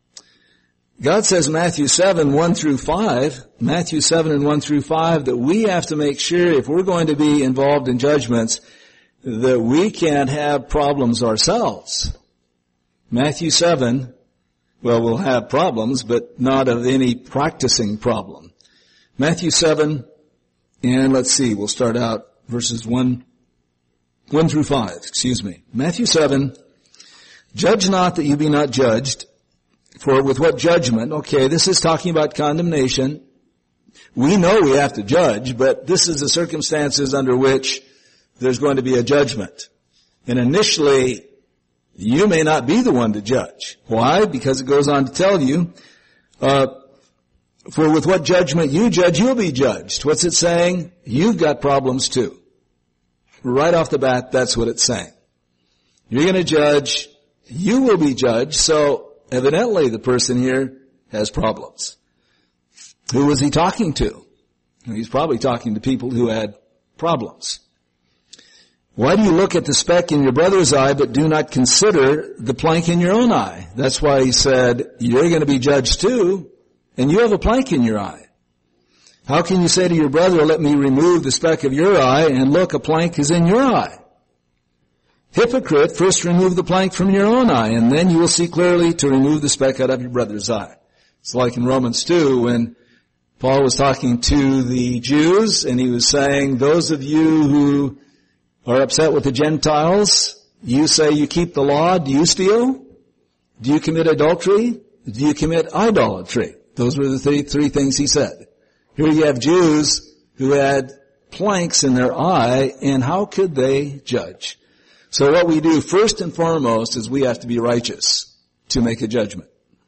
God says Matthew seven, one through five, Matthew seven and one through five, that we have to make sure if we're going to be involved in judgments, that we can't have problems ourselves. Matthew seven, well, we'll have problems, but not of any practicing problem. Matthew seven, and let's see, we'll start out verses one, one through five, excuse me. Matthew seven, judge not that you be not judged, for with what judgment, okay, this is talking about condemnation. We know we have to judge, but this is the circumstances under which there's going to be a judgment. And initially, you may not be the one to judge. Why? Because it goes on to tell you, uh, for with what judgment you judge, you'll be judged. What's it saying? You've got problems too. Right off the bat, that's what it's saying. You're going to judge, you will be judged, so evidently the person here has problems. Who was he talking to? He's probably talking to people who had problems. Why do you look at the speck in your brother's eye but do not consider the plank in your own eye? That's why he said, you're going to be judged too. And you have a plank in your eye. How can you say to your brother, let me remove the speck of your eye, and look, a plank is in your eye? Hypocrite, first remove the plank from your own eye, and then you will see clearly to remove the speck out of your brother's eye. It's like in Romans two when Paul was talking to the Jews, and he was saying, those of you who are upset with the Gentiles, you say you keep the law, do you steal? Do you commit adultery? Do you commit idolatry? Those were the three, three things he said. Here you have Jews who had planks in their eye, and how could they judge? So what we do first and foremost is we have to be righteous to make a judgment.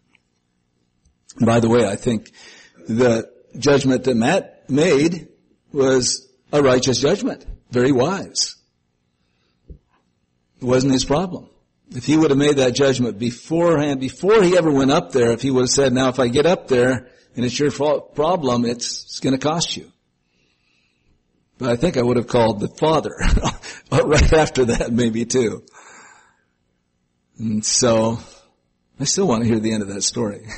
And by the way, I think the judgment that Matt made was a righteous judgment. Very wise. It wasn't his problem. If he would have made that judgment beforehand, before he ever went up there, if he would have said, now if I get up there and it's your problem, it's, it's going to cost you. But I think I would have called the father right after that maybe too. And so, I still want to hear the end of that story.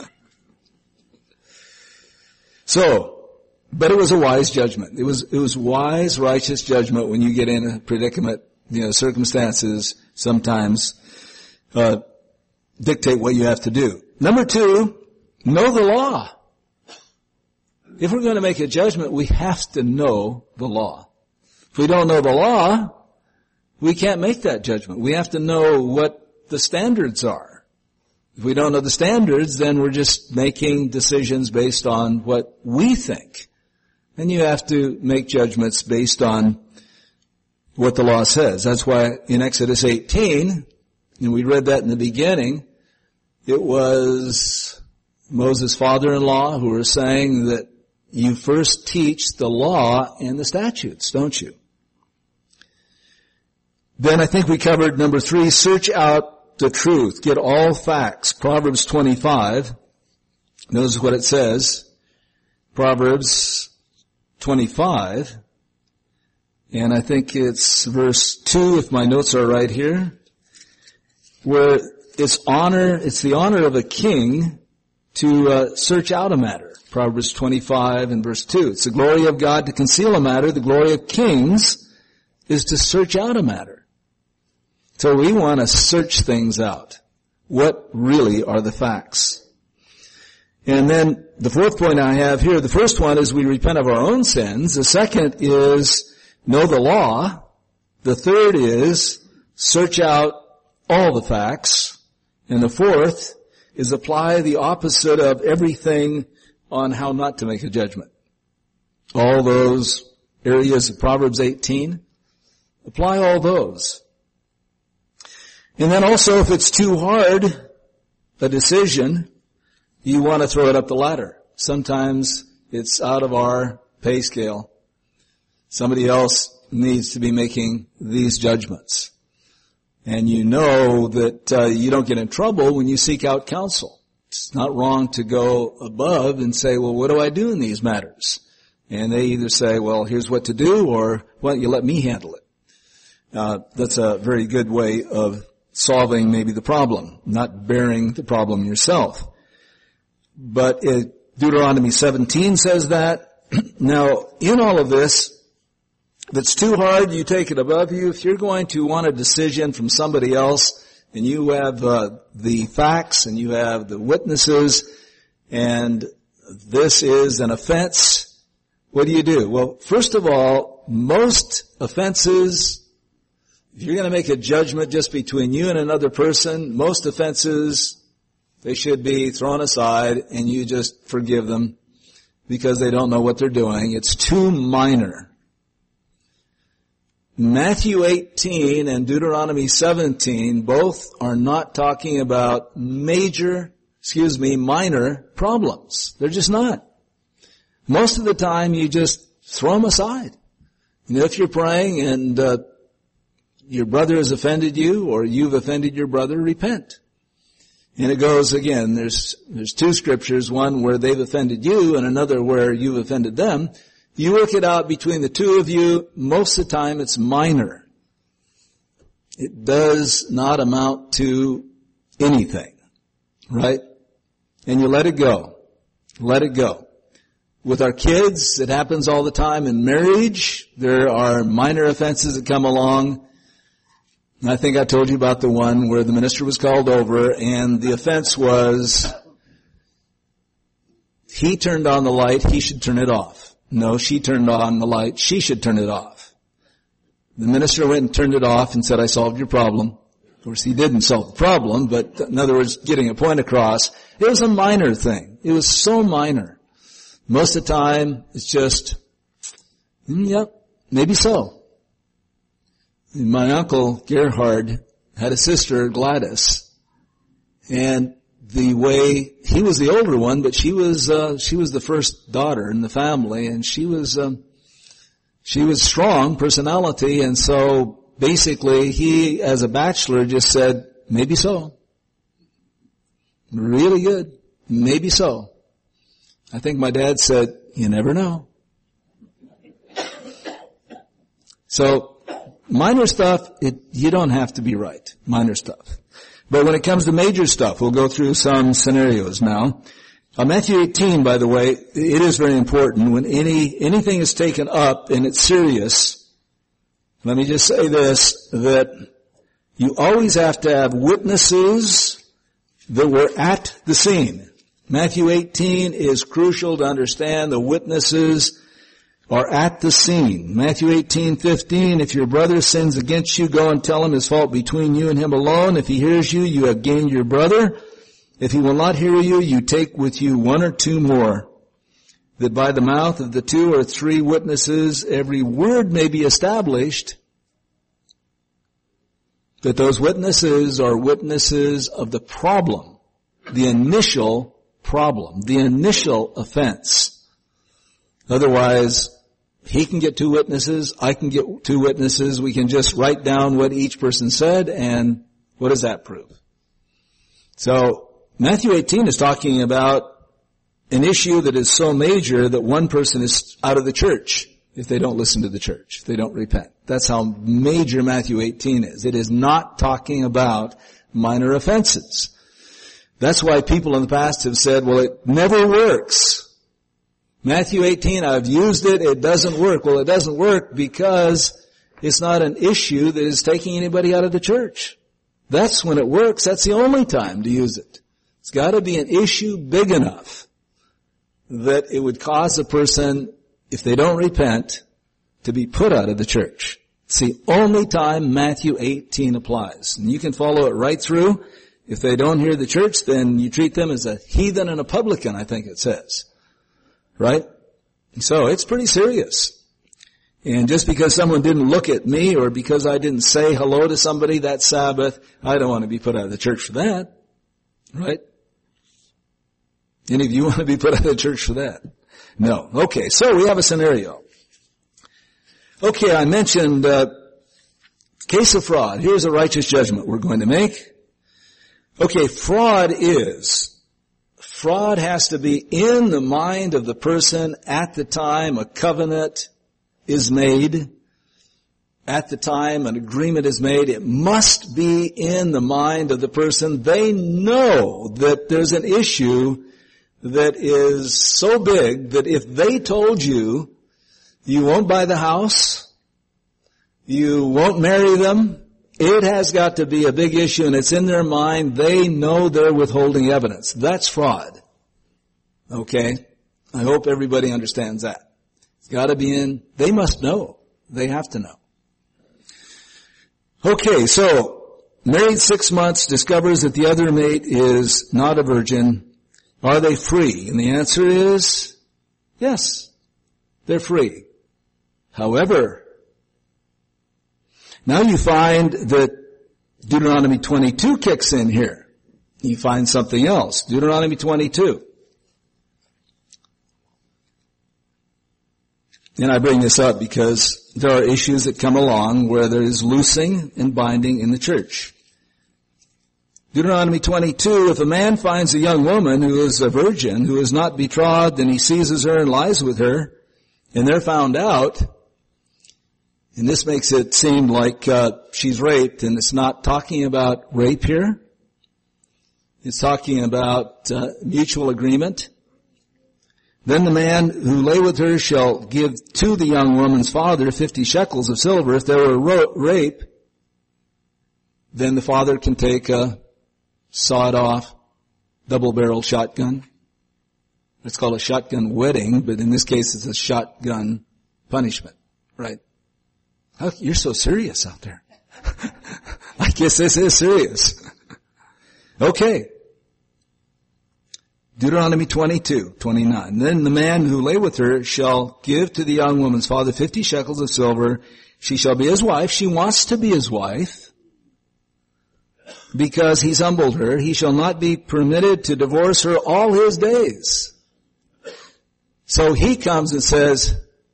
So, but it was a wise judgment. It was, it was wise, righteous judgment when you get in a predicament. You know, circumstances sometimes uh dictate what you have to do. Number two, know the law. If we're going to make a judgment, we have to know the law. If we don't know the law, we can't make that judgment. We have to know what the standards are. If we don't know the standards, then we're just making decisions based on what we think. And you have to make judgments based on what the law says. That's why in Exodus eighteen, and we read that in the beginning, it was Moses' father-in-law who were saying that you first teach the law and the statutes, don't you? Then I think we covered number three, search out the truth. Get all facts. Proverbs twenty-five. Notice what it says. Proverbs twenty-five. And I think it's verse two, if my notes are right here, where it's honor, it's the honor of a king to uh, search out a matter. Proverbs twenty-five and verse two. It's the glory of God to conceal a matter. The glory of kings is to search out a matter. So we want to search things out. What really are the facts? And then the fourth point I have here, the first one is we repent of our own sins. The second is know the law. The third is search out all the facts. And the fourth is apply the opposite of everything on how not to make a judgment. All those areas of Proverbs eighteen, apply all those. And then also, if it's too hard, a decision, you want to throw it up the ladder. Sometimes it's out of our pay scale. Somebody else needs to be making these judgments. And you know that uh, you don't get in trouble when you seek out counsel. It's not wrong to go above and say, well, what do I do in these matters? And they either say, well, here's what to do, or why don't you let me handle it? Uh, that's a very good way of solving maybe the problem, not bearing the problem yourself. But it, Deuteronomy seventeen says that. Now, in all of this, if it's too hard, you take it above you. If you're going to want a decision from somebody else, and you have uh, the facts, and you have the witnesses, and this is an offense, what do you do? Well, first of all, most offenses, if you're going to make a judgment just between you and another person, most offenses, they should be thrown aside and you just forgive them because they don't know what they're doing. It's too minor. Matthew eighteen and Deuteronomy seventeen both are not talking about major, excuse me, minor problems. They're just not. Most of the time you just throw them aside. And if you're praying and uh, your brother has offended you or you've offended your brother, repent. And it goes again, there's, there's two scriptures, one where they've offended you and another where you've offended them. You work it out between the two of you. Most of the time it's minor. It does not amount to anything, right? And you let it go. Let it go. With our kids, it happens all the time. In marriage, there are minor offenses that come along. I think I told you about the one where the minister was called over and the offense was he turned on the light, he should turn it off. No, she turned on the light, she should turn it off. The minister went and turned it off and said, I solved your problem. Of course, he didn't solve the problem, but in other words, getting a point across. It was a minor thing. It was so minor. Most of the time, it's just, mm, yep, maybe so. My uncle, Gerhard, had a sister, Gladys, and the way, he was the older one, but she was, uh, she was the first daughter in the family, and she was, um, she was strong personality, and so basically he, as a bachelor, just said, maybe so. Really good. Maybe so. I think my dad said, you never know. So, minor stuff, it, you don't have to be right. Minor stuff. But when it comes to major stuff, we'll go through some scenarios now. Uh, Matthew eighteen, by the way, it is very important. When any anything is taken up and it's serious, let me just say this, that you always have to have witnesses that were at the scene. Matthew eighteen is crucial to understand. The witnesses are at the scene. Matthew eighteen fifteen, if your brother sins against you, go and tell him his fault between you and him alone. If he hears you, you have gained your brother. If he will not hear you, you take with you one or two more, that by the mouth of the two or three witnesses every word may be established. That those witnesses are witnesses of the problem. the initial problem, the initial offense. Otherwise, he can get two witnesses, I can get two witnesses, we can just write down what each person said, and what does that prove? So, Matthew eighteen is talking about an issue that is so major that one person is out of the church if they don't listen to the church, if they don't repent. That's how major Matthew eighteen is. It is not talking about minor offenses. That's why people in the past have said, well, it never works. Matthew eighteen, I've used it, it doesn't work. Well, it doesn't work because it's not an issue that is taking anybody out of the church. That's when it works. That's the only time to use it. It's got to be an issue big enough that it would cause a person, if they don't repent, to be put out of the church. It's the only time Matthew eighteen applies. And you can follow it right through. If they don't hear the church, then you treat them as a heathen and a publican, I think it says. Right? So it's pretty serious. And just because someone didn't look at me or because I didn't say hello to somebody that Sabbath, I don't want to be put out of the church for that. Right? Any of you want to be put out of the church for that? No. Okay, so we have a scenario. Okay, I mentioned uh, case of fraud. Here's a righteous judgment we're going to make. Okay, fraud is, fraud has to be in the mind of the person at the time a covenant is made. At the time an agreement is made, it must be in the mind of the person. They know that there's an issue that is so big that if they told you, you won't buy the house, you won't marry them, it has got to be a big issue and it's in their mind. They know they're withholding evidence. That's fraud. Okay? I hope everybody understands that. It's got to be in, they must know. They have to know. Okay, so, married six months, discovers that the other mate is not a virgin. Are they free? And the answer is, yes, they're free. However, now you find that Deuteronomy twenty-two kicks in here. You find something else. Deuteronomy twenty-two. And I bring this up because there are issues that come along where there is loosing and binding in the church. Deuteronomy twenty-two, if a man finds a young woman who is a virgin, who is not betrothed, and he seizes her and lies with her, and they're found out, and this makes it seem like uh, she's raped, and it's not talking about rape here. It's talking about uh, mutual agreement. Then the man who lay with her shall give to the young woman's father fifty shekels of silver. If there were ro- rape, then the father can take a sawed-off double-barrel shotgun. It's called a shotgun wedding, but in this case it's a shotgun punishment, right? How, you're so serious out there. I guess this is serious. Okay. Deuteronomy twenty-two, twenty-nine. Then the man who lay with her shall give to the young woman's father fifty shekels of silver. She shall be his wife. She wants to be his wife because he's humbled her. He shall not be permitted to divorce her all his days. So he comes and says,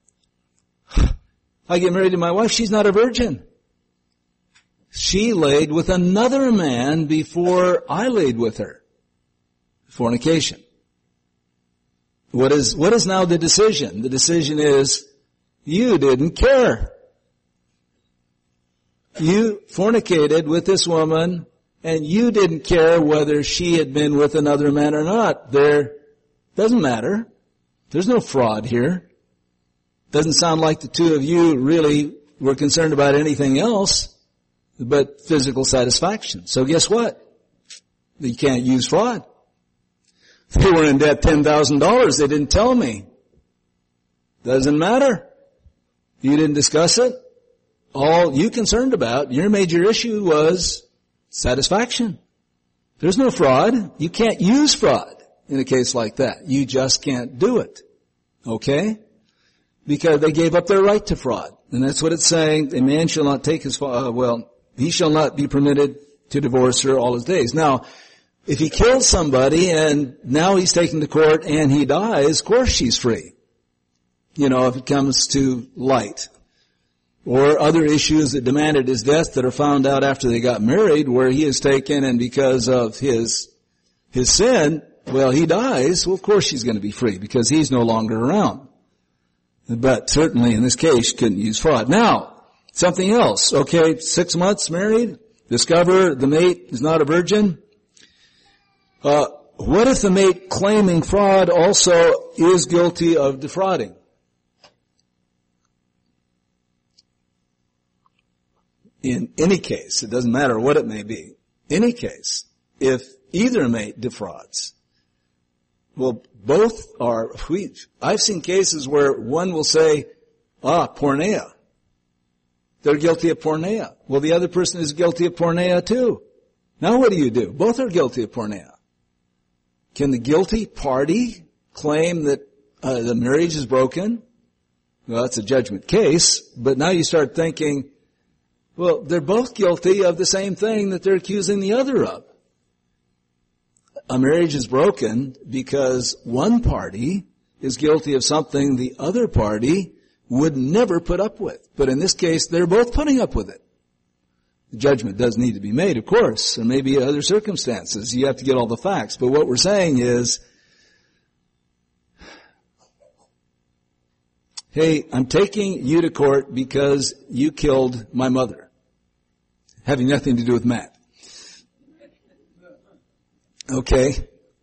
I get married to my wife, she's not a virgin. She laid with another man before I laid with her. Fornication. What is, what is now the decision? The decision is, you didn't care. You fornicated with this woman, and you didn't care whether she had been with another man or not. There, doesn't matter. There's no fraud here. Doesn't sound like the two of you really were concerned about anything else but physical satisfaction. So guess what? You can't use fraud. They were in debt ten thousand dollars. They didn't tell me. Doesn't matter. You didn't discuss it. All you concerned about, your major issue was satisfaction. There's no fraud. You can't use fraud in a case like that. You just can't do it. Okay? Because they gave up their right to fraud. And that's what it's saying. A man shall not take his, uh, well, he shall not be permitted to divorce her all his days. Now, If he kills somebody and now he's taken to court and he dies, of course she's free. You know, if it comes to light. Or other issues that demanded his death that are found out after they got married, where he is taken and because of his his sin, well, he dies. Well, of course she's going to be free because he's no longer around. But certainly in this case, she couldn't use fraud. Now, something else. Okay, six months married, discover the mate is not a virgin. Uh, what if the mate claiming fraud also is guilty of defrauding? In any case, it doesn't matter what it may be, any case, if either mate defrauds, well, both are, we, I've seen cases where one will say, ah, porneia. They're guilty of porneia. Well, the other person is guilty of porneia too. Now what do you do? Both are guilty of porneia. Can the guilty party claim that uh, the marriage is broken? Well, that's a judgment case, but now you start thinking, well, they're both guilty of the same thing that they're accusing the other of. A marriage is broken because one party is guilty of something the other party would never put up with. But in this case, they're both putting up with it. The judgment does need to be made, of course. There may be other circumstances. You have to get all the facts. But what we're saying is, hey, I'm taking you to court because you killed my mother. Having nothing to do with Matt. Okay.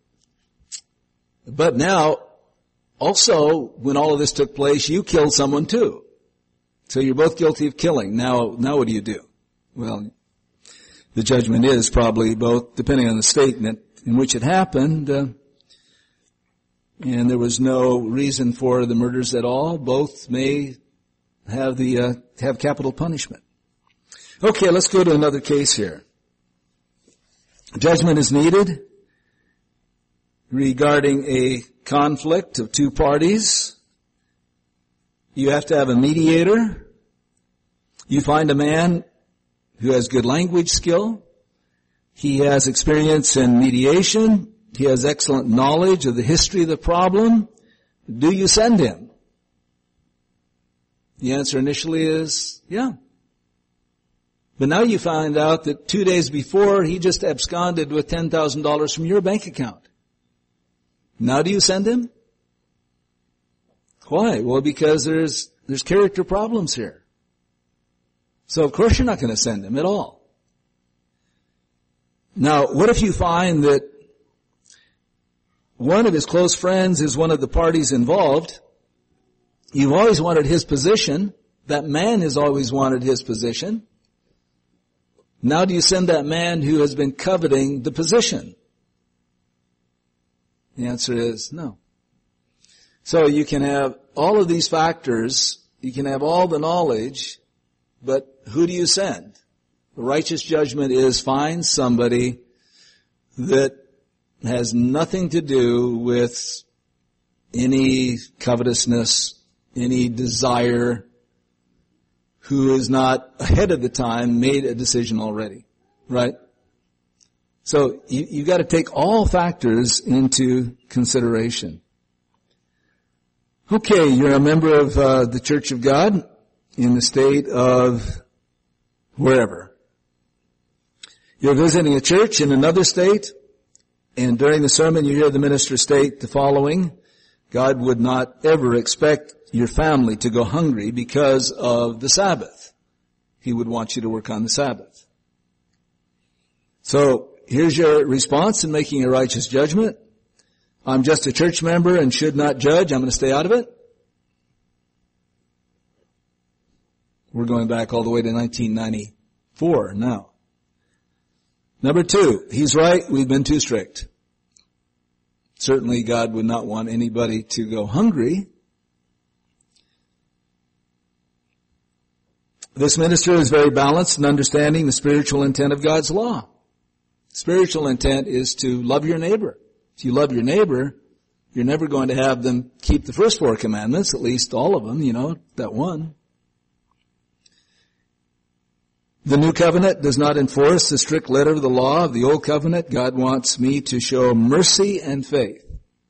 But now, also, when all of this took place, you killed someone too. So you're both guilty of killing. Now, now what do you do? Well, the judgment is probably both, depending on the state in, it, in which it happened, uh, and there was no reason for the murders at all. Both may have the uh, have capital punishment. Okay, let's go to another case here. Judgment is needed regarding a conflict of two parties. You have to have a mediator. You find a man who has good language skill. He has experience in mediation. He has excellent knowledge of the history of the problem. Do you send him? The answer initially is, yeah. But now you find out that two days before, he just absconded with ten thousand dollars from your bank account. Now do you send him? Why? Well, because there's, there's character problems here. So of course you're not going to send him at all. Now, what if you find that one of his close friends is one of the parties involved? You've always wanted his position. That man has always wanted his position. Now do you send that man who has been coveting the position? The answer is no. So you can have all of these factors, you can have all the knowledge, but who do you send? The righteous judgment is find somebody that has nothing to do with any covetousness, any desire, who is not ahead of the time made a decision already, right? So you, you got to take all factors into consideration. Okay, you're a member of uh, the Church of God in the state of wherever. You're visiting a church in another state, and during the sermon you hear the minister state the following: God would not ever expect your family to go hungry because of the Sabbath. He would want you to work on the Sabbath. So here's your response in making a righteous judgment. I'm just a church member and should not judge. I'm going to stay out of it. We're going back all the way to nineteen ninety-four now. Number two, he's right. We've been too strict. Certainly God would not want anybody to go hungry. This minister is very balanced in understanding the spiritual intent of God's law. Spiritual intent is to love your neighbor. If you love your neighbor, you're never going to have them keep the first four commandments, at least all of them, you know, that one. The new covenant does not enforce the strict letter of the law of the old covenant. God wants me to show mercy and faith.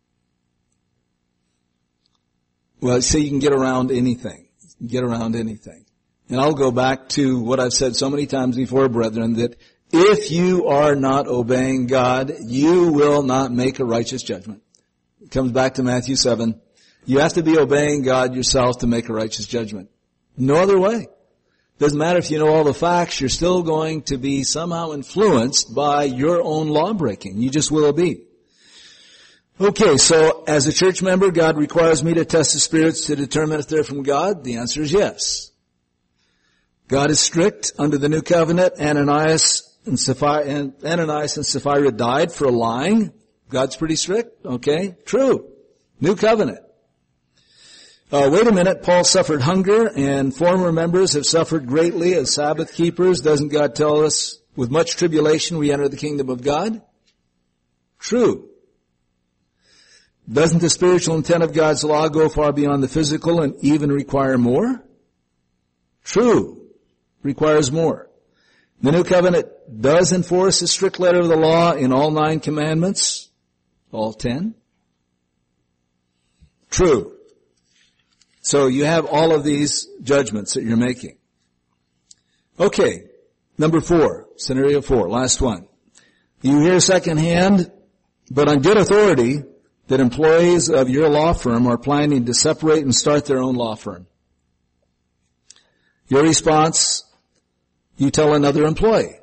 Well, see, you can get around anything. You can get around anything. And I'll go back to what I've said so many times before, brethren, that if you are not obeying God, you will not make a righteous judgment. It comes back to Matthew seven. You have to be obeying God yourself to make a righteous judgment. No other way. Doesn't matter if you know all the facts, you're still going to be somehow influenced by your own law breaking. You just will be. Okay, so as a church member, God requires me to test the spirits to determine if they're from God. The answer is yes. God is strict under the new covenant. Ananias and Sapphira, Ananias and Sapphira died for lying. God's pretty strict. Okay, true. New covenant. Uh, wait a minute, Paul suffered hunger, and former members have suffered greatly as Sabbath keepers. Doesn't God tell us, with much tribulation we enter the kingdom of God? True. Doesn't the spiritual intent of God's law go far beyond the physical and even require more? True. Requires more. The new covenant does enforce the strict letter of the law in all nine commandments. All ten. True. So you have all of these judgments that you're making. Okay, number four, scenario four, last one. You hear secondhand, but on good authority, that employees of your law firm are planning to separate and start their own law firm. Your response, you tell another employee.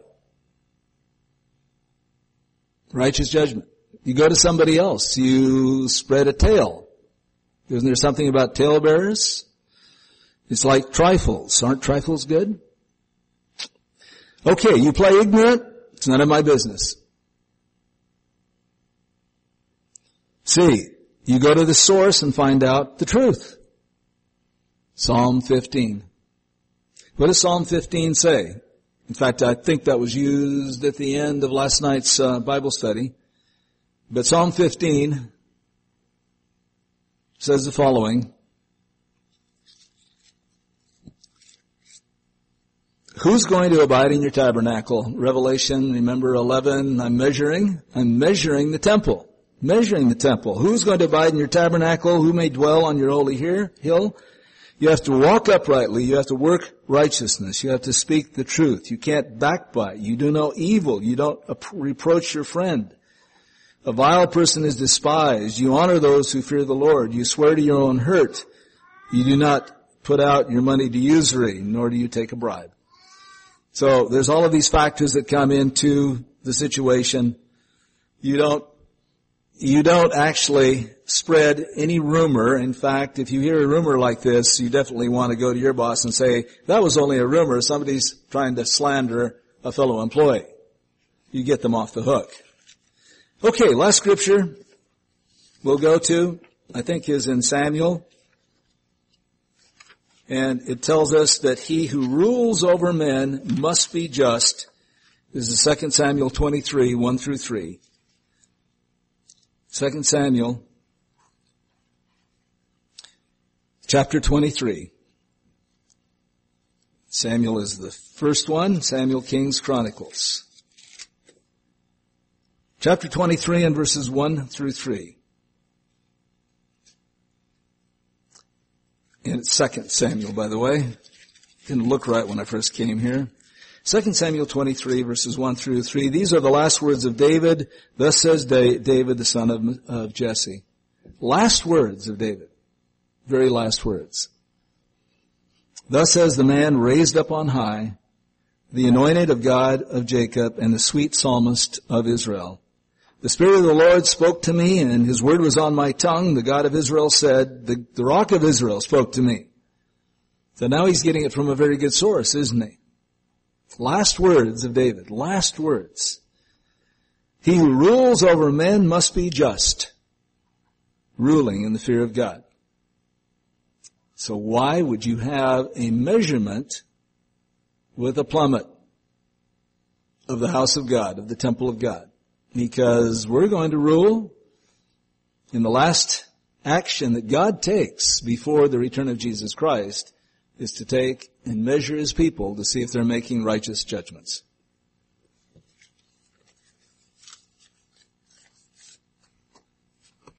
Righteous judgment. You go to somebody else, you spread a tale. Isn't there something about talebearers? It's like trifles. Aren't trifles good? Okay, you play ignorant. It's none of my business. C, you go to the source and find out the truth. Psalm fifteen. What does Psalm fifteen say? In fact, I think that was used at the end of last night's uh, Bible study. But Psalm fifteen says the following. Who's going to abide in your tabernacle? Revelation, remember eleven, I'm measuring. I'm measuring the temple. Measuring the temple. Who's going to abide in your tabernacle? Who may dwell on your holy hill? You have to walk uprightly. You have to work righteousness. You have to speak the truth. You can't backbite. You do no evil. You don't reproach your friend. A vile person is despised. You honor those who fear the Lord. You swear to your own hurt. You do not put out your money to usury, nor do you take a bribe. So there's all of these factors that come into the situation. You don't, you don't actually spread any rumor. In fact, if you hear a rumor like this, you definitely want to go to your boss and say, that was only a rumor. Somebody's trying to slander a fellow employee. You get them off the hook. Okay, last scripture we'll go to, I think, is in Samuel. And it tells us that he who rules over men must be just. This is Second Samuel twenty-three, one through three. Second Samuel, chapter twenty-three. Samuel is the first one, Samuel Kings Chronicles. Chapter twenty-three and verses one through three. And it's Second Samuel, by the way. Didn't look right when I first came here. Second Samuel twenty-three, verses one through three. These are the last words of David. Thus says David, the son of, of Jesse. Last words of David. Very last words. Thus says the man raised up on high, the anointed of God of Jacob, and the sweet psalmist of Israel. The Spirit of the Lord spoke to me, and His word was on my tongue. The God of Israel said, the, the rock of Israel spoke to me. So now he's getting it from a very good source, isn't he? Last words of David. Last words. He who rules over men must be just, ruling in the fear of God. So why would you have a measurement with a plummet of the house of God, of the temple of God? Because we're going to rule in the last action that God takes before the return of Jesus Christ is to take and measure his people to see if they're making righteous judgments.